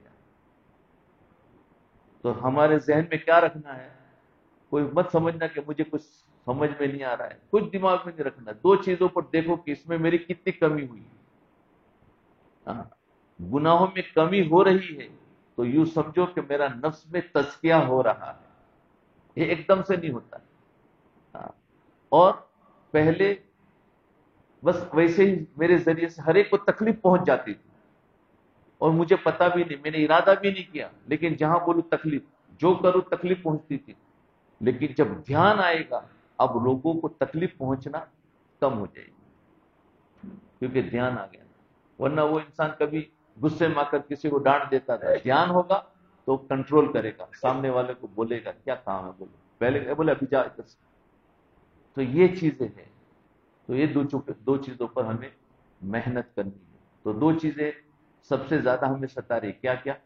تو ہمارے ذہن میں کیا رکھنا ہے؟ کوئی مت سمجھنا کہ مجھے کچھ سمجھ میں نہیں آ رہا ہے، کچھ دماغ میں نہیں رکھنا، دو چیزوں پر دیکھو کہ اس میں میری کتنی کمی ہوئی ہے۔ ہاں، گناہوں میں کمی ہو رہی ہے تو یوں سمجھو کہ میرا نفس میں تزکیہ ہو رہا ہے، یہ ایک دم سے نہیں ہوتا۔ ہاں، اور پہلے بس ویسے ہی میرے ذریعے سے ہر ایک کو تکلیف پہنچ جاتی تھی، اور مجھے پتا بھی نہیں، میں نے ارادہ بھی نہیں کیا، لیکن جہاں بولوں تکلیف، جو کروں تکلیف پہنچتی تھی۔ لیکن جب دھیان آئے گا، اب لوگوں کو تکلیف پہنچنا کم ہو جائے گی، کیونکہ دھیان آ گیا۔ ورنہ وہ انسان کبھی غصے میں آ کر کسی کو ڈانٹ دیتا تھا، دھیان ہوگا تو کنٹرول کرے گا، سامنے والے کو بولے گا کیا کام ہے، بولے پہلے بولے ابھی جا ادھر سے۔ تو یہ چیزیں ہیں، تو یہ دو چیزوں پر ہمیں محنت کرنی ہے۔ تو دو چیزیں سب سے زیادہ ہمیں ستا رہی، کیا کیا؟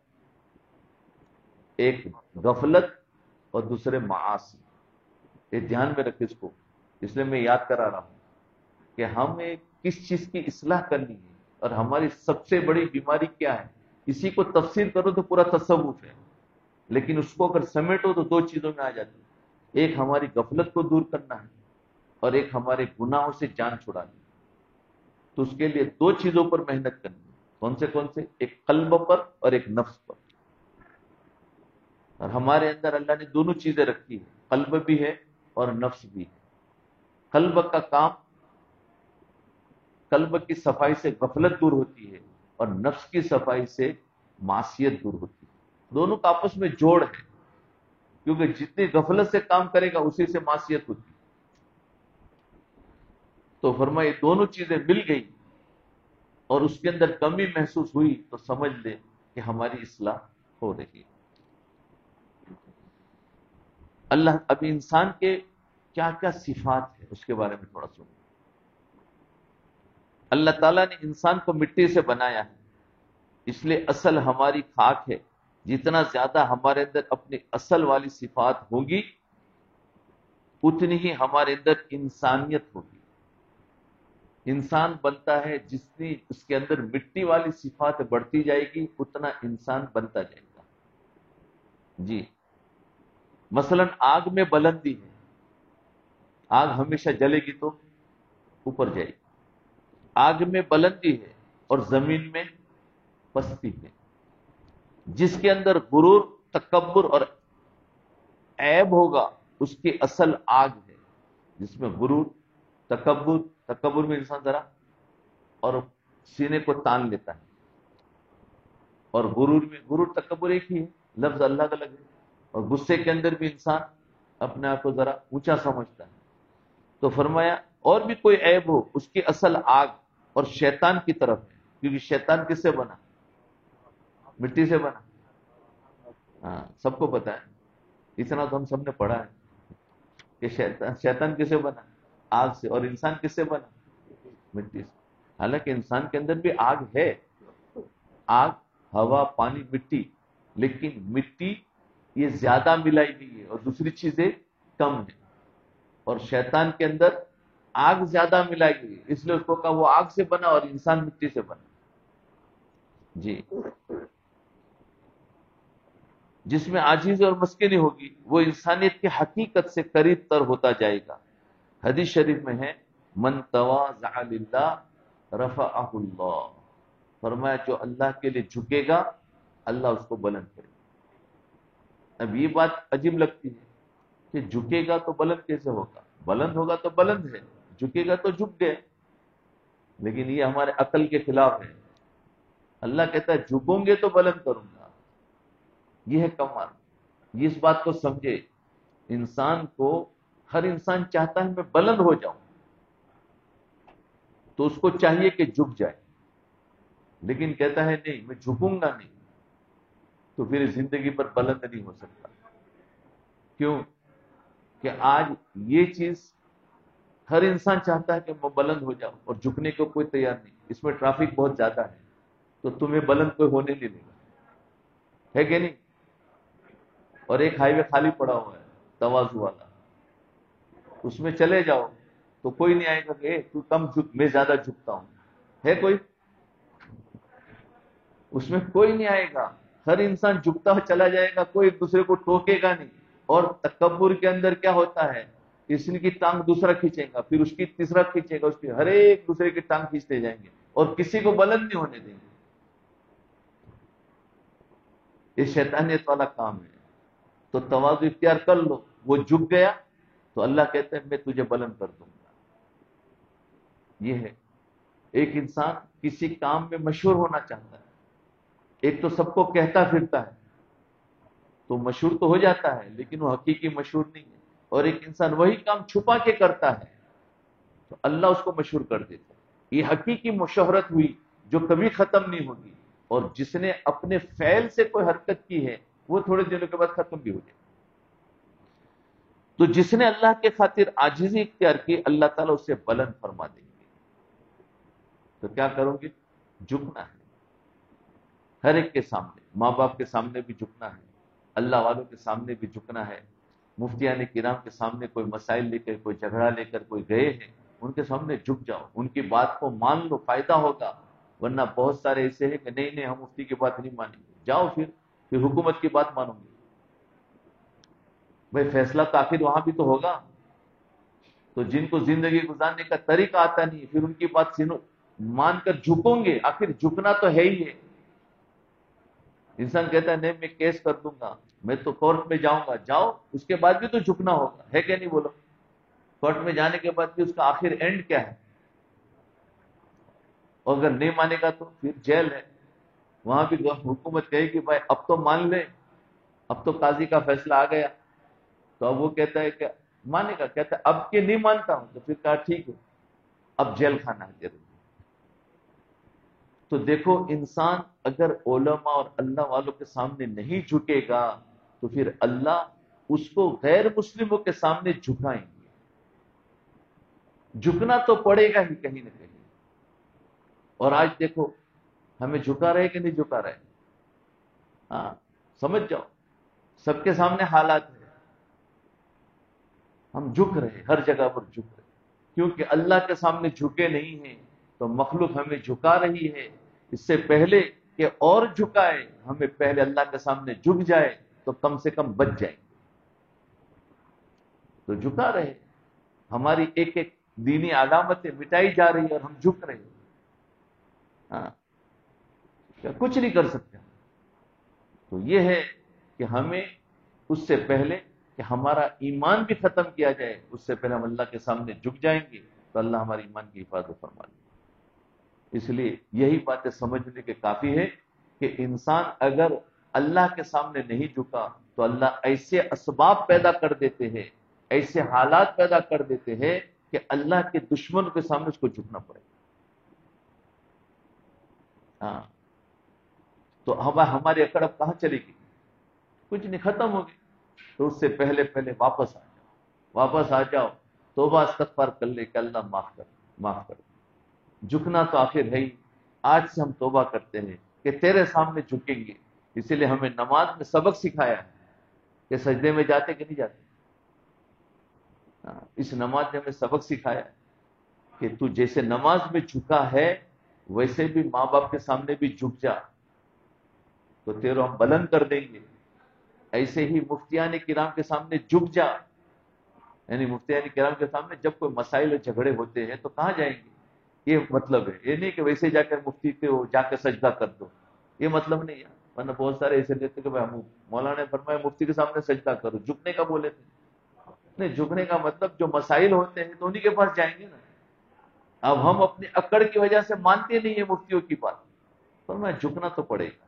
ایک غفلت اور دوسرے معاصی۔ یہ دھیان میں رکھ اس کو، اس لیے میں یاد کرا رہا ہوں کہ ہمیں کس چیز کی اصلاح کرنی ہے، اور ہماری سب سے بڑی بیماری کیا ہے۔ اسی کو تفسیر کرو تو پورا تصوف ہے، لیکن اس کو اگر سمیٹو تو دو چیزوں میں آ جاتی ہے، ایک ہماری غفلت کو دور کرنا ہے، اور ایک ہمارے گناہوں سے جان چھڑانی۔ تو اس کے لیے دو چیزوں پر محنت کرنی ہے، کون سے؟ ایک قلب پر اور ایک نفس پر۔ اور ہمارے اندر اللہ نے دونوں چیزیں رکھی ہیں، قلب بھی ہے اور نفس بھی ہے۔ قلب کا کام، قلب کی صفائی سے غفلت دور ہوتی ہے، اور نفس کی صفائی سے معصیت دور ہوتی ہے۔ دونوں کا آپس میں جوڑ ہے، کیونکہ جتنی غفلت سے کام کرے گا اسی سے معصیت ہوتی ہے۔ تو فرمائے دونوں چیزیں مل گئی اور اس کے اندر کمی محسوس ہوئی تو سمجھ لے کہ ہماری اصلاح ہو رہی ہے۔ اللہ اب انسان کے کیا کیا صفات ہے اس کے بارے میں تھوڑا سنیں۔ اللہ تعالیٰ نے انسان کو مٹی سے بنایا ہے، اس لیے اصل ہماری خاک ہے۔ جتنا زیادہ ہمارے اندر اپنی اصل والی صفات ہوگی، اتنی ہی ہمارے اندر انسانیت ہوگی۔ انسان بنتا ہے جتنی اس کے اندر مٹی والی صفات بڑھتی جائے گی، اتنا انسان بنتا جائے گا۔ جی، مثلا آگ میں بلندی ہے، آگ ہمیشہ جلے گی تو اوپر جائے گی۔ آگ میں بلندی ہے اور زمین میں پستی ہے۔ جس کے اندر غرور، تکبر اور عیب ہوگا، اس کی اصل آگ ہے، جس میں غرور، تکبر میں انسان ذرا اور سینے کو تان لیتا ہے، اور غرور تکبر ایک ہی ہے، لفظ الگ الگ ہے، اور غصے کے اندر بھی انسان اپنے آپ کو ذرا اونچا سمجھتا ہے۔ تو فرمایا اور بھی کوئی عیب ہو اس کی اصل آگ اور شیطان کی طرف ہے، کیونکہ شیطان کس سے بنا؟ مٹی سے بنا۔ ہاں سب کو پتا ہے، اتنا تو ہم سب نے پڑھا ہے کہ شیطان کس سے بنا؟ آگ سے، اور انسان کس سے بنا؟ مٹی سے۔ حالانکہ انسان کے اندر بھی آگ ہے، آگ، ہوا، پانی، مٹی، لیکن مٹی یہ زیادہ ملائی گئی ہے اور دوسری چیزیں کم ہیں، اور شیطان کے اندر آگ زیادہ ملائی گئی ہے، اس لیے اس کو کہا وہ آگ سے بنا اور انسان مٹی سے بنا۔ جی، جس میں عاجزی اور مسکنی ہوگی وہ انسانیت کی حقیقت سے قریب تر ہوتا جائے گا۔ حدیث شریف میں ہے من تواضع للہ رفعہ اللہ، فرمایا جو اللہ کے لیے جھکے گا اللہ اس کو بلند کرے گا۔ اب یہ بات عجیب لگتی ہے کہ جھکے گا تو بلند کیسے ہوگا؟ بلند ہوگا تو بلند ہے، جھکے گا تو جھک گئے، لیکن یہ ہمارے عقل کے خلاف ہے۔ اللہ کہتا ہے جھکوں گے تو بلند کروں گا، یہ ہے کمال۔ یہ اس بات کو سمجھے، انسان کو، ہر انسان چاہتا ہے میں بلند ہو جاؤں، تو اس کو چاہیے کہ جھک جائے، لیکن کہتا ہے نہیں میں جھکوں گا نہیں، تو پھر زندگی پر بلند نہیں ہو سکتا۔ کیوں کہ آج یہ چیز ہر انسان چاہتا ہے کہ میں بلند ہو جاؤں، اور جھکنے کو کوئی تیار نہیں۔ اس میں ٹریفک بہت زیادہ ہے تو تمہیں بلند کوئی ہونے نہیں دے گا، ہے کہ نہیں؟ اور ایک ہائی وے خالی پڑا ہوا ہے تواضع والا، اس میں چلے جاؤ تو کوئی نہیں آئے گا کہ تو کم جھک، میں زیادہ جھکتا ہوں، ہے کوئی؟ اس میں کوئی نہیں آئے گا، ہر انسان جھکتا ہوا چلا جائے گا، کوئی ایک دوسرے کو ٹوکے گا نہیں۔ اور تکبر کے اندر کیا ہوتا ہے، اس کی ٹانگ دوسرا کھینچے گا، پھر اس کی تیسرا کھینچے گا، اس کی ہر ایک دوسرے کی ٹانگ کھینچتے جائیں گے اور کسی کو بلند نہیں ہونے دیں گے۔ یہ شیطانیت والا کام ہے۔ تو تواضع اختیار کر لو، وہ جھک گیا تو اللہ کہتے ہیں میں تجھے بلند کر دوں گا۔ یہ ہے، ایک انسان کسی کام میں مشہور ہونا چاہتا ہے، ایک تو سب کو کہتا پھرتا ہے تو مشہور تو ہو جاتا ہے لیکن وہ حقیقی مشہور نہیں ہے، اور ایک انسان وہی کام چھپا کے کرتا ہے تو اللہ اس کو مشہور کر دیتا ہے۔ یہ حقیقی مشہرت ہوئی جو کبھی ختم نہیں ہوگی، اور جس نے اپنے فعل سے کوئی حرکت کی ہے وہ تھوڑے دنوں کے بعد ختم بھی ہو جائے۔ تو جس نے اللہ کے خاطر عاجزی اختیار کی اللہ تعالیٰ اسے بلند فرما دیں گے۔ تو کیا کرو گے؟ جھکنا ہے، ہر ایک کے سامنے، ماں باپ کے سامنے بھی جھکنا ہے، اللہ والوں کے سامنے بھی جھکنا ہے، مفتیان کرام کے سامنے کوئی مسائل لے کر، کوئی جھگڑا لے کر کوئی گئے ہیں، ان کے سامنے جھک جاؤ، ان کی بات کو مان لو، فائدہ ہوگا۔ ورنہ بہت سارے ایسے ہیں کہ نہیں ہم مفتی کی بات نہیں مانیں گے، جاؤ پھر حکومت کی بات مانو گے، بھائی فیصلہ تو آخر وہاں بھی تو ہوگا۔ تو جن کو زندگی گزارنے کا طریقہ آتا نہیں پھر ان کی بات مان کر جھکوں گے، آخر جھکنا تو ہے ہی ہے۔ انسان کہتا ہے نہیں میں کیس کر دوں گا، میں تو کورٹ میں جاؤں گا، جاؤ، اس کے بعد بھی تو جھکنا ہوگا، ہے کہ نہیں بولو؟ کورٹ میں جانے کے بعد بھی اس کا آخر اینڈ کیا ہے؟ اور اگر نہیں مانے گا تو پھر جیل ہے، وہاں بھی حکومت کہے کہ بھائی اب تو مان لے، اب تو قاضی کا فیصلہ آ گیا، تو اب وہ کہتا ہے کہ مانے گا، کہتا ہے اب کہ نہیں مانتا ہوں، تو پھر کہا ٹھیک ہے اب جیل کھانا ہے تیرے۔ تو دیکھو انسان اگر علماء اور اللہ والوں کے سامنے نہیں جھکے گا تو پھر اللہ اس کو غیر مسلموں کے سامنے جھکائیں گے۔ جھکنا تو پڑے گا ہی کہیں نہ کہیں۔ اور آج دیکھو ہمیں جھکا رہے کہ نہیں جھکا رہے؟ ہاں سمجھ جاؤ، سب کے سامنے حالات ہے، ہم جھک رہے، ہر جگہ پر جھک رہے، کیونکہ اللہ کے سامنے جھکے نہیں ہیں تو مخلوق ہمیں جھکا رہی ہے۔ اس سے پہلے کہ اور جھکائے، ہمیں پہلے اللہ کے سامنے جھک جائے تو کم سے کم بچ جائیں۔ تو جھکا رہے، ہماری ایک ایک دینی علامتیں مٹائی جا رہی ہیں اور ہم جھک رہے ہیں۔ ہاں کچھ نہیں کر سکتے۔ تو یہ ہے کہ ہمیں اس سے پہلے کہ ہمارا ایمان بھی ختم کیا جائے، اس سے پہلے ہم اللہ کے سامنے جھک جائیں گے تو اللہ ہماری ایمان کی حفاظت فرما لے. اس لیے یہی باتیں سمجھنے کے کافی ہے کہ انسان اگر اللہ کے سامنے نہیں جھکا تو اللہ ایسے اسباب پیدا کر دیتے ہیں، ایسے حالات پیدا کر دیتے ہیں کہ اللہ کے دشمن کے سامنے اس کو جھکنا پڑے. ہاں، تو ہماری اکڑ اب کہاں چلے گی؟ کچھ نہیں، ختم ہو گئی. تو اس سے پہلے واپس آ جاؤ، واپس آ جاؤ، توبہ استغفار کر لے کہ اللہ معاف کر. جھکنا تو آخر ہے ہی. آج سے ہم توبہ کرتے ہیں کہ تیرے سامنے جھکیں گے. اسی لیے ہمیں نماز میں سبق سکھایا ہے کہ سجدے میں جاتے کہ نہیں جاتے. اس نماز نے ہمیں سبق سکھایا کہ تو جیسے نماز میں جھکا ہے ویسے بھی ماں باپ کے سامنے بھی جھک جا تو تیرو ہم بلند کر دیں گے. ایسے ہی مفتیان کرام کے سامنے جھک جا، یعنی مفتیان کرام کے سامنے جب کوئی مسائل اور جھگڑے ہوتے ہیں تو کہاں جائیں گے، یہ مطلب ہے. یہ نہیں کہ ویسے جا کر مفتی کے جا کے سجدہ کر دو، یہ مطلب نہیں ہے. ورنہ بہت سارے ایسے لیتے کہ مولانا نے فرمایا مفتی کے سامنے سجدہ کرو، جھکنے کا بولے تھے. نہیں، جھکنے کا مطلب جو مسائل ہوتے ہیں تو انہی کے پاس جائیں گے نا. اب ہم اپنی اکڑ کی وجہ سے مانتے نہیں ہیں مفتیوں کی بات، فرمایا جھکنا تو پڑے گا.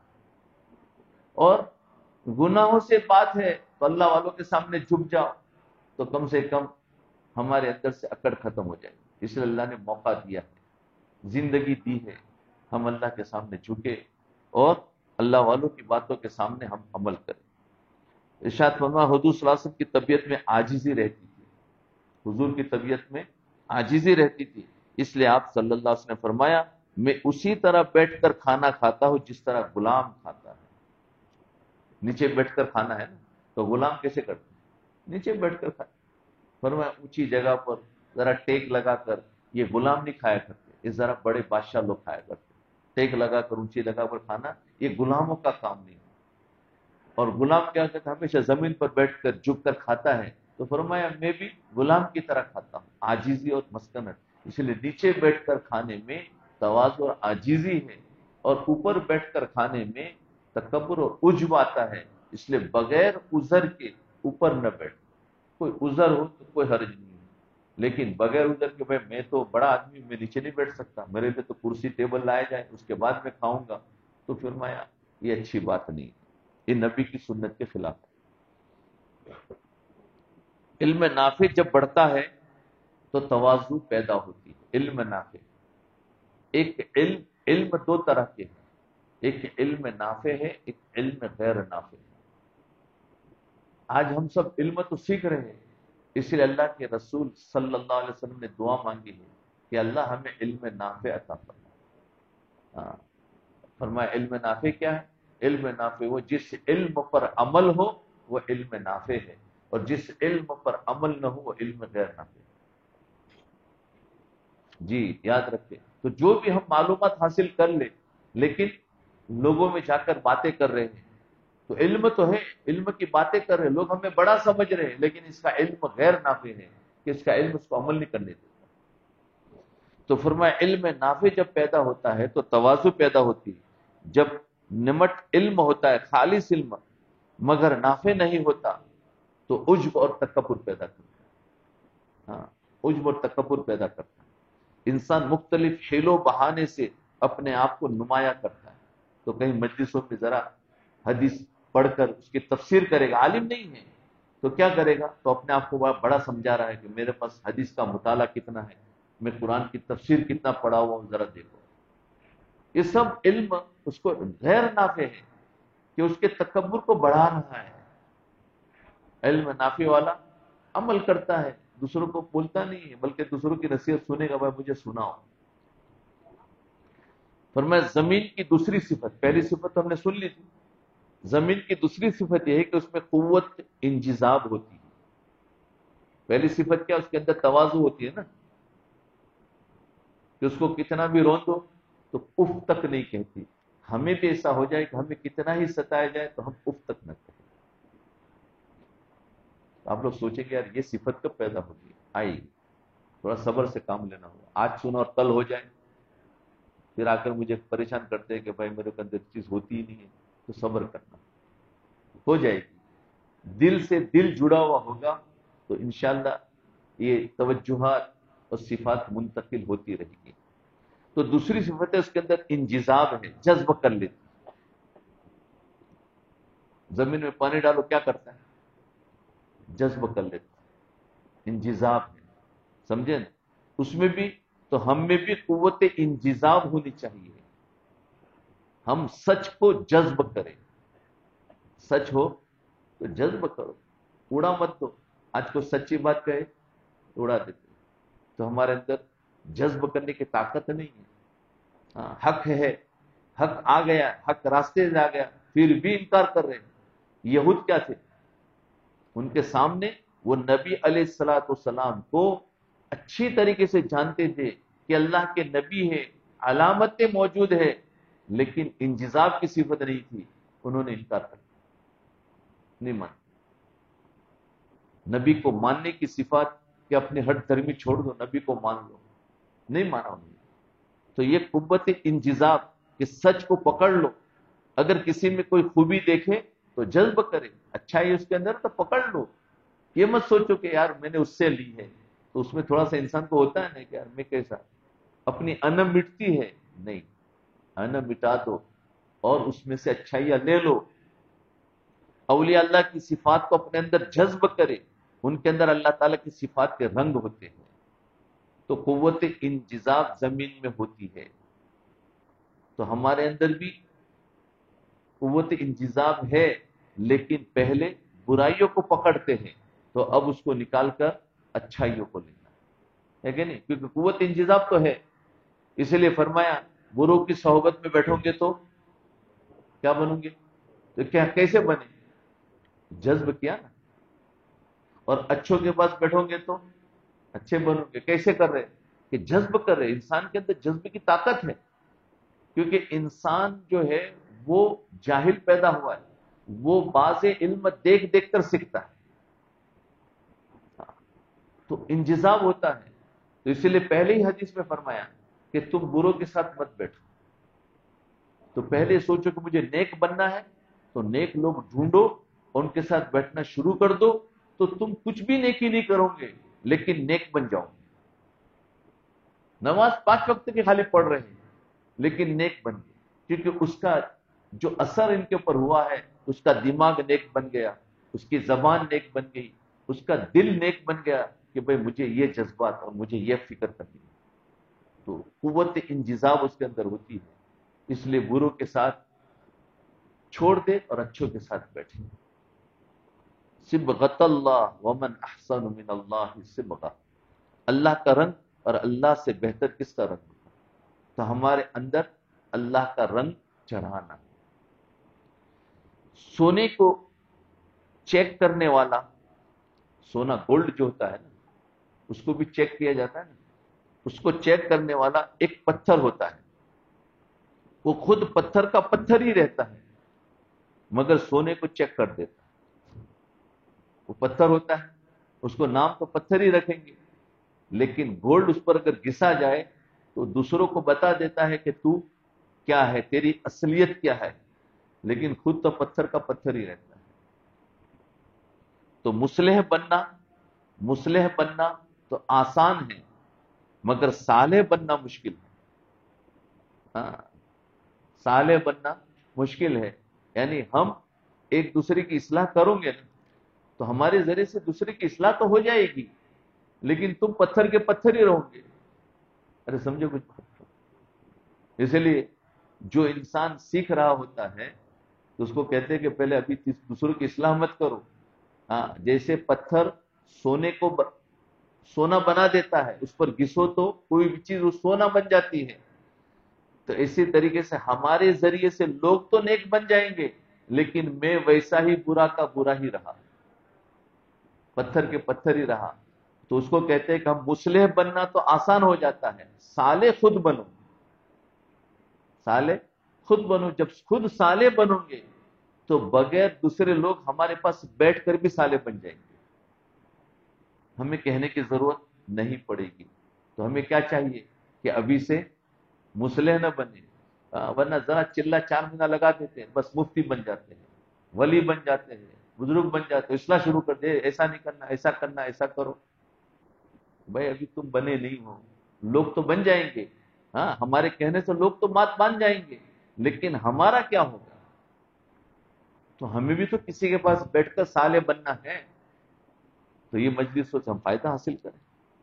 اور گناہوں سے بات ہے تو اللہ والوں کے سامنے جھک جاؤ تو کم سے کم ہمارے اندر سے اکڑ ختم ہو جائے. اس لیے اللہ نے موقع دیا ہے، زندگی دی ہے، ہم اللہ کے سامنے جھکے اور اللہ والوں کی باتوں کے سامنے ہم عمل کریں. ارشاد فرمایا حضور صلی اللہ علیہ وسلم کی طبیعت میں عاجزی رہتی تھی. حضور کی طبیعت میں عاجزی رہتی تھی. اس لیے آپ صلی اللہ علیہ وسلم نے فرمایا میں اسی طرح بیٹھ کر کھانا کھاتا ہوں جس طرح غلام کھاتا ہے. نیچے بیٹھ کر کھانا ہے نا، تو غلام کیسے کرتے ہیں؟ نیچے بیٹھ کر کھاتے. فرمایا اونچی جگہ پر ذرا ٹیک لگا کر یہ غلام نہیں کھایا کرتے، یہ ذرا بڑے بادشاہ لوگ کھایا کرتے. ٹیک لگا کر اونچی جگہ پر کھانا یہ غلاموں کا کام نہیں. اور غلام کیا کرتا ہے؟ ہمیشہ زمین پر بیٹھ کر جھک کر کھاتا ہے. تو فرمایا میں بھی غلام کی طرح کھاتا ہوں، عاجزی اور مسکنت. اس لیے نیچے بیٹھ کر کھانے میں تواضع اور عاجزی ہے، اور اوپر بیٹھ کر کھانے میں تکبر اور عجب آتا ہے. اس لیے بغیر عذر کے اوپر نہ بیٹھ. کوئی عذر ہو تو کوئی حرج نہیں ہے، لیکن بغیر عذر کے بھائی میں تو بڑا آدمی، میں نیچے نہیں بیٹھ سکتا، میرے لیے تو کرسی ٹیبل لایا جائے اس کے بعد میں کھاؤں گا، تو فرمایا یہ اچھی بات نہیں ہے، یہ نبی کی سنت کے خلاف ہے. علم نافع جب بڑھتا ہے تو تواضع پیدا ہوتی ہے. علم نافع، ایک علم دو طرح کے ہیں، ایک علم نافع ہے، ایک علم غیر نافع ہے. آج ہم سب علم تو سیکھ رہے ہیں، اس لیے اللہ کے رسول صلی اللہ علیہ وسلم نے دعا مانگی ہے کہ اللہ ہمیں علم نافع عطا فرمائے. فرمایا علم نافع کیا ہے؟ علم نافع وہ جس علم پر عمل ہو وہ علم نافع ہے، اور جس علم پر عمل نہ ہو وہ علم غیر نافع ہے. جی یاد رکھیں. تو جو بھی ہم معلومات حاصل کر لیں لیکن لوگوں میں جا کر باتیں کر رہے ہیں تو علم تو ہے، علم کی باتیں کر رہے ہیں، لوگ ہمیں بڑا سمجھ رہے ہیں لیکن اس کا علم غیر نافع ہے کہ اس کا علم اس کو عمل نہیں کرنے دیتا. تو فرمایا علم نافع جب پیدا ہوتا ہے تو تواضع پیدا ہوتی ہے. جب نمٹ علم ہوتا ہے، خالص علم مگر نافع نہیں ہوتا تو عجب اور تکبر پیدا کرتا ہے. ہاں، عجب اور تکبر پیدا کرتا ہے. انسان مختلف حیل و بہانے سے اپنے آپ کو نمایاں کرتا ہے. تو کہیں مجلسوں میں ذرا حدیث پڑھ کر اس کی تفسیر کرے گا، عالم نہیں ہے تو کیا کرے گا؟ تو اپنے آپ کو بڑا سمجھا رہا ہے کہ میرے پاس حدیث کا مطالعہ کتنا ہے، میں قرآن کی تفسیر کتنا پڑھا ہوا ہوں، ذرا دیکھو. یہ سب علم اس کو غیر نافع ہے کہ اس کے تکبر کو بڑھا رہا ہے. علم نافع والا عمل کرتا ہے، دوسروں کو بولتا نہیں ہے بلکہ دوسروں کی نصیحت سنے گا، بھائی مجھے سناؤ. فرمایا زمین کی دوسری صفت، پہلی صفت ہم نے سن لی تھی، زمین کی دوسری صفت یہ ہے کہ اس میں قوت انجذاب ہوتی ہے. پہلی صفت کیا؟ اس کے اندر تواضع ہوتی ہے نا، کہ اس کو کتنا بھی رون دو تو اف تک نہیں کہتی. ہمیں بھی ایسا ہو جائے کہ ہمیں کتنا ہی ستایا جائے تو ہم اف تک نہ کہیں. آپ لوگ سوچیں کہ یار یہ صفت کب پیدا ہوگی؟ آئی تھوڑا صبر سے کام لینا ہو. آج سنا اور کل ہو جائے پھر آ کر مجھے پریشان کرتے ہیں کہ بھائی میرے اندر چیز ہوتی ہی نہیں ہے. تو صبر کرنا، ہو جائے گی. دل سے دل جڑا ہوا ہوگا تو انشاءاللہ یہ توجہات اور صفات منتقل ہوتی رہے گی. تو دوسری صفت ہے اس کے اندر انجذاب ہے، جذب کر لیتی. زمین میں پانی ڈالو کیا کرتا ہے؟ جذب کر لیتا ہے، انجذاب ہے. سمجھے نا؟ اس میں بھی تو ہم میں بھی قوت انجذاب ہونی چاہیے. ہم سچ کو جذب کریں. سچ ہو تو جذب کرو، اڑا مت دو. آج کو سچی بات کہے اڑا دیتے. تو ہمارے اندر جذب کرنے کی طاقت نہیں ہے. حق ہے، حق آ گیا، حق راستے سے آ گیا، پھر بھی انکار کر رہے ہیں. یہود کیا تھے؟ ان کے سامنے وہ نبی علیہ الصلوۃ والسلام کو اچھی طریقے سے جانتے تھے کہ اللہ کے نبی ہے، علامتیں موجود ہے، لیکن انجذاب کی صفت نہیں تھی. انہوں نے انکار کر دیا، نہیں مان. نبی کو ماننے کی صفات کہ اپنے ہٹ دھرمی چھوڑ دو، نبی کو مان لو، نہیں مانا انہوں نے. تو یہ قوت انجذاب کہ سچ کو پکڑ لو. اگر کسی میں کوئی خوبی دیکھے تو جذب کرے، اچھائی اس کے اندر تو پکڑ لو. یہ مت سوچو کہ یار میں نے اس سے لی ہے. تو اس میں تھوڑا سا انسان کو ہوتا ہے نا کہ یار میں کیسا، اپنی انا مٹتی ہے. نہیں، انا مٹا دو اور اس میں سے اچھائیاں لے لو. اولیاء اللہ کی صفات کو اپنے اندر جذب کرے. ان کے اندر اللہ تعالیٰ کی صفات کے رنگ ہوتے ہیں. تو قوت انجذاب زمین میں ہوتی ہے. تو ہمارے اندر بھی قوت انجذاب ہے، لیکن پہلے برائیوں کو پکڑتے ہیں. تو اب اس کو نکال کر اچھائیوں کو لینا ہے کہ نہیں؟ کیونکہ قوت انجذاب تو ہے. اسی لیے فرمایا بروں کی صحبت میں بیٹھو گے تو کیا بنو گے؟ تو کیا کیسے بنے؟ جذب کیا نا. اور اچھوں کے پاس بیٹھو گے تو اچھے بنو گے. کیسے کر رہے؟ کہ جذب کر رہے. انسان کے اندر جذب کی طاقت ہے. کیونکہ انسان جو ہے وہ جاہل پیدا ہوا ہے، وہ باز علم دیکھ دیکھ کر سیکھتا ہے. تو انجذاب ہوتا ہے. تو اسی لیے پہلے ہی حدیث میں فرمایا کہ تم بروں کے ساتھ مت بیٹھو. تو پہلے سوچو کہ مجھے نیک بننا ہے، تو نیک لوگ ڈھونڈو اور ان کے ساتھ بیٹھنا شروع کر دو. تو تم کچھ بھی نیکی نہیں کرو گے لیکن نیک بن جاؤ گے. نماز 5 وقت کی خالی پڑھ رہے ہیں لیکن نیک بن گئے. کیونکہ اس کا جو اثر ان کے اوپر ہوا ہے، اس کا دماغ نیک بن گیا، اس کی زبان نیک بن گئی، اس کا دل نیک بن گیا کہ بھئی مجھے یہ جذبات اور مجھے یہ فکر کرنی ہے. تو قوت انجذاب اس کے اندر ہوتی ہے. اس لیے بروں کے ساتھ چھوڑ دے اور اچھوں کے ساتھ بیٹھے. صبغۃ اللہ ومن احسن من اللہ صبغہ. اللہ کا رنگ اور اللہ سے بہتر کس کا رنگ ہوتا؟ تو ہمارے اندر اللہ کا رنگ چڑھانا. سونے کو چیک کرنے والا، سونا گولڈ جو ہوتا ہے نا، اس کو بھی چیک کیا جاتا ہے نا. اس کو چیک کرنے والا ایک پتھر ہوتا ہے. وہ خود پتھر کا پتھر ہی رہتا ہے مگر سونے کو چیک کر دیتا ہے. وہ پتھر ہوتا ہے، اس کو نام تو پتھر ہی رکھیں گے، لیکن گولڈ اس پر اگر گھسا جائے تو دوسروں کو بتا دیتا ہے کہ تو کیا ہے، تیری اصلیت کیا ہے، لیکن خود تو پتھر کا پتھر ہی رہتا ہے. تو مصلح بننا تو آسان ہے مگر صالح بننا مشکل ہے. ہاں، صالح بننا مشکل ہے. یعنی ہم ایک دوسرے کی اصلاح کرو گے نا تو ہمارے ذریعے سے دوسرے کی اصلاح تو ہو جائے گی، لیکن تم پتھر کے پتھر ہی رہو گے. ارے سمجھو کچھ. اسی لیے جو انسان سیکھ رہا ہوتا ہے تو اس کو کہتے ہیں کہ پہلے ابھی دوسروں کی اصلاح مت کرو. ہاں، جیسے پتھر سونے کو سونا بنا دیتا ہے، اس پر گھسو تو کوئی بھی چیز وہ سونا بن جاتی ہے. تو اسی طریقے سے ہمارے ذریعے سے لوگ تو نیک بن جائیں گے، لیکن میں ویسا ہی برا کا برا ہی رہا، پتھر کے پتھر ہی رہا. تو اس کو کہتے ہیں کہ ہم مصلح بننا تو آسان ہو جاتا ہے، صالح خود بنو. صالح خود بنو. جب خود صالح بنو گے تو بغیر دوسرے لوگ ہمارے پاس بیٹھ کر بھی صالح بن جائیں گے، ہمیں کہنے کی ضرورت نہیں پڑے گی. تو ہمیں کیا چاہیے کہ ابھی سے مصلح نہ بنے، ورنہ ذرا چلا 4 مہینہ لگا دیتے ہیں، بس مفتی بن جاتے ہیں، ولی بن جاتے ہیں، بزرگ بن جاتے ہیں، اصلاح شروع کر دے، ایسا نہیں کرنا، ایسا کرنا، ایسا کرو. بھائی ابھی تم بنے نہیں ہو، لوگ تو بن جائیں گے، ہاں ہمارے کہنے سے لوگ تو بات مان جائیں گے، لیکن ہمارا کیا ہوگا؟ تو ہمیں بھی تو کسی کے پاس بیٹھ کر صالح بننا ہے، تو یہ مجلس سے ہم فائدہ حاصل کریں۔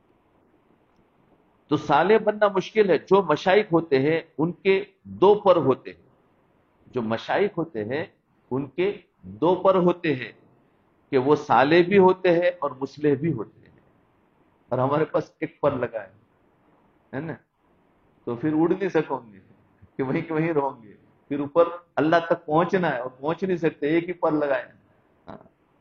تو صالح بننا مشکل ہے۔ جو مشائخ ہوتے ہیں ان کے دو پر ہوتے ہیں، جو مشائخ ہوتے ہیں ان کے دو پر ہوتے ہیں، کہ وہ صالح بھی ہوتے ہیں اور مصلح بھی ہوتے ہیں، اور ہمارے پاس ایک پر لگا ہے نا، تو پھر اڑ نہیں سکو گے کہ وہیں کے وہیں رہو گے، پھر اوپر اللہ تک پہنچنا ہے اور پہنچ نہیں سکتے، ایک ہی پر لگائے۔ ہاں،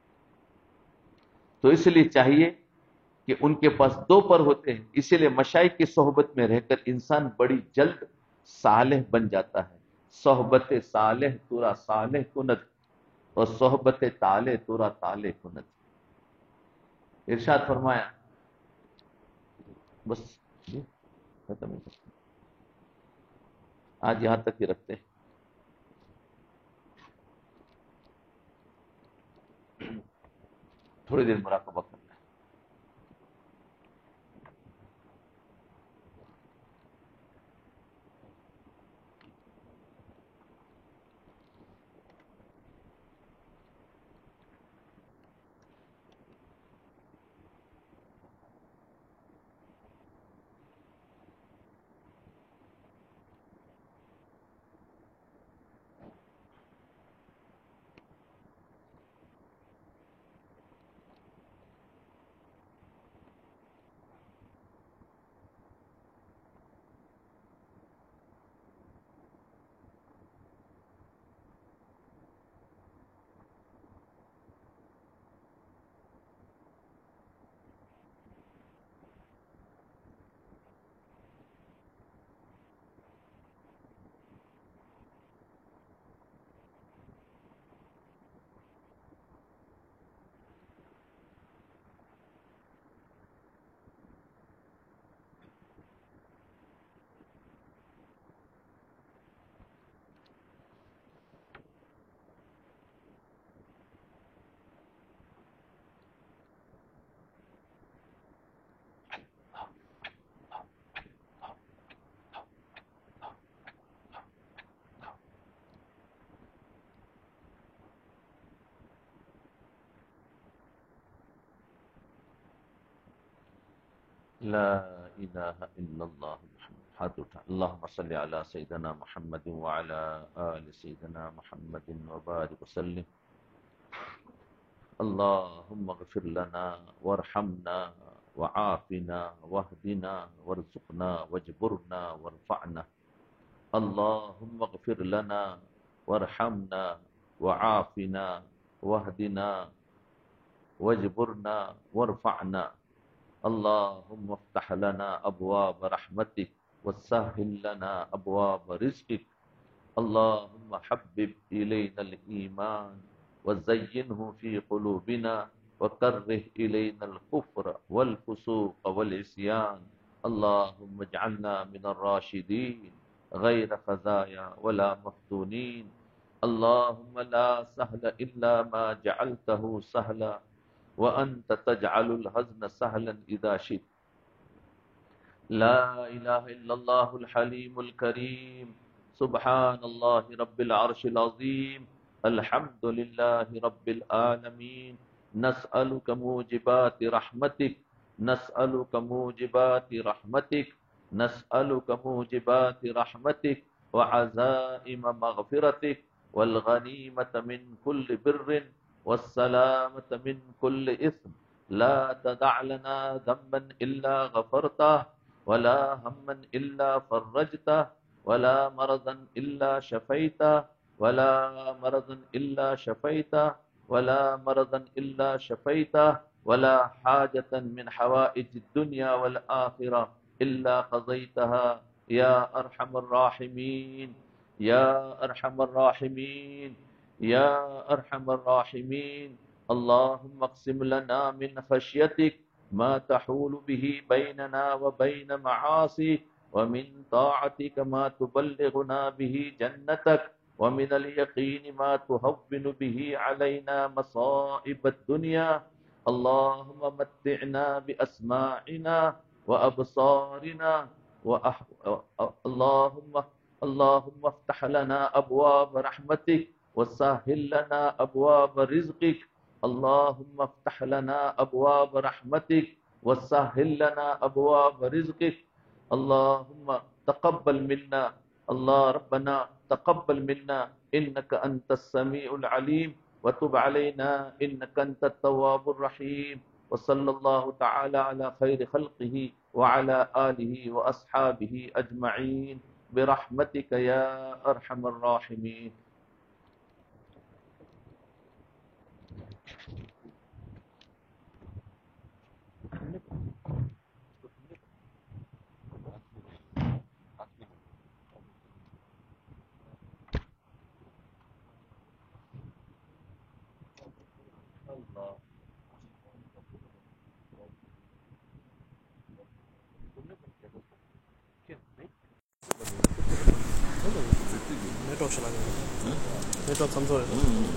تو اس لیے چاہیے کہ ان کے پاس دو پر ہوتے ہیں، اسی لیے مشائخ کی صحبت میں رہ کر انسان بڑی جلد صالح بن جاتا ہے۔ صحبت صالح تورا صالح کند، اور صحبت طالح تورا طالح کند۔ ارشاد فرمایا، بس جی ختم ہی کرتے ہیں۔ آج یہاں تک ہی رکھتے ہیں۔ تھوڑی دیر مراقبہ کرنا ہے۔ لا الہ الا اللہ محمد، ہاتھ اٹھا، اللہم صلی علی سیدنا محمد وعلی آل سیدنا محمد وبارک وسلم۔ اللہم اغفر لنا وارحمنا وعافنا واہدنا وارزقنا واجبرنا وارفعنا۔ اللہم اغفر لنا وارحمنا وعافنا واہدنا واجبرنا وارفعنا۔ اللهم افتح لنا أبواب رحمتك وسهل لنا أبواب رزقك۔ اللهم حبب إلينا الإيمان وزينه في قلوبنا وكره إلينا الكفر والفسوق والعصيان۔ اللهم اجعلنا من الراشدين غير خزايا ولا مفتونين۔ اللهم لا سهل إلا ما جعلته سهلا وأنت تجعل الحزن سهلا إذا شئت۔ لا إله إلا الله الحليم الكريم، سبحان الله رب العرش العظيم، الحمد لله رب العالمين۔ نسألك موجبات رحمتك، نسألك موجبات رحمتك، نسألك موجبات رحمتك وعزائم مغفرتك والغنيمة من كل بر والسلامة من كل إثم۔ لا تدع لنا ذنبا إلا غفرته، ولا هما إلا فرجته، ولا مرضا إلا شفيته، ولا مرضا إلا شفيته، ولا مرضا إلا شفيته، ولا حاجة من حوائج الدنيا والآخرة إلا قضيتها يا أرحم الراحمين، يا أرحم الراحمين، يا أرحم الراحمين۔ اللهم اقسم لنا من خشيتك ما تحول به بيننا وبين معاصيك، ومن طاعتك ما تبلغنا به جنتك، ومن اليقين ما تهون به علينا مصائب الدنيا۔ اللهم متعنا بأسماعنا وأبصارنا اللهم افتح لنا أبواب رحمتك وسهل لنا أبواب رزقك اللهم افتح لنا أبواب رحمتك وسهل لنا أبواب رزقك اللهم تقبل منا الله ربنا تقبل منا إنك أنت السميع العليم وتب علينا إنك أنت التواب الرحيم وصلى الله تعالى على خير خلقه وعلى آله وأصحابه أجمعين برحمتك يا أرحم الراحمين. نیٹ ورک چلا گیا نیٹ ورک کمزور ہے.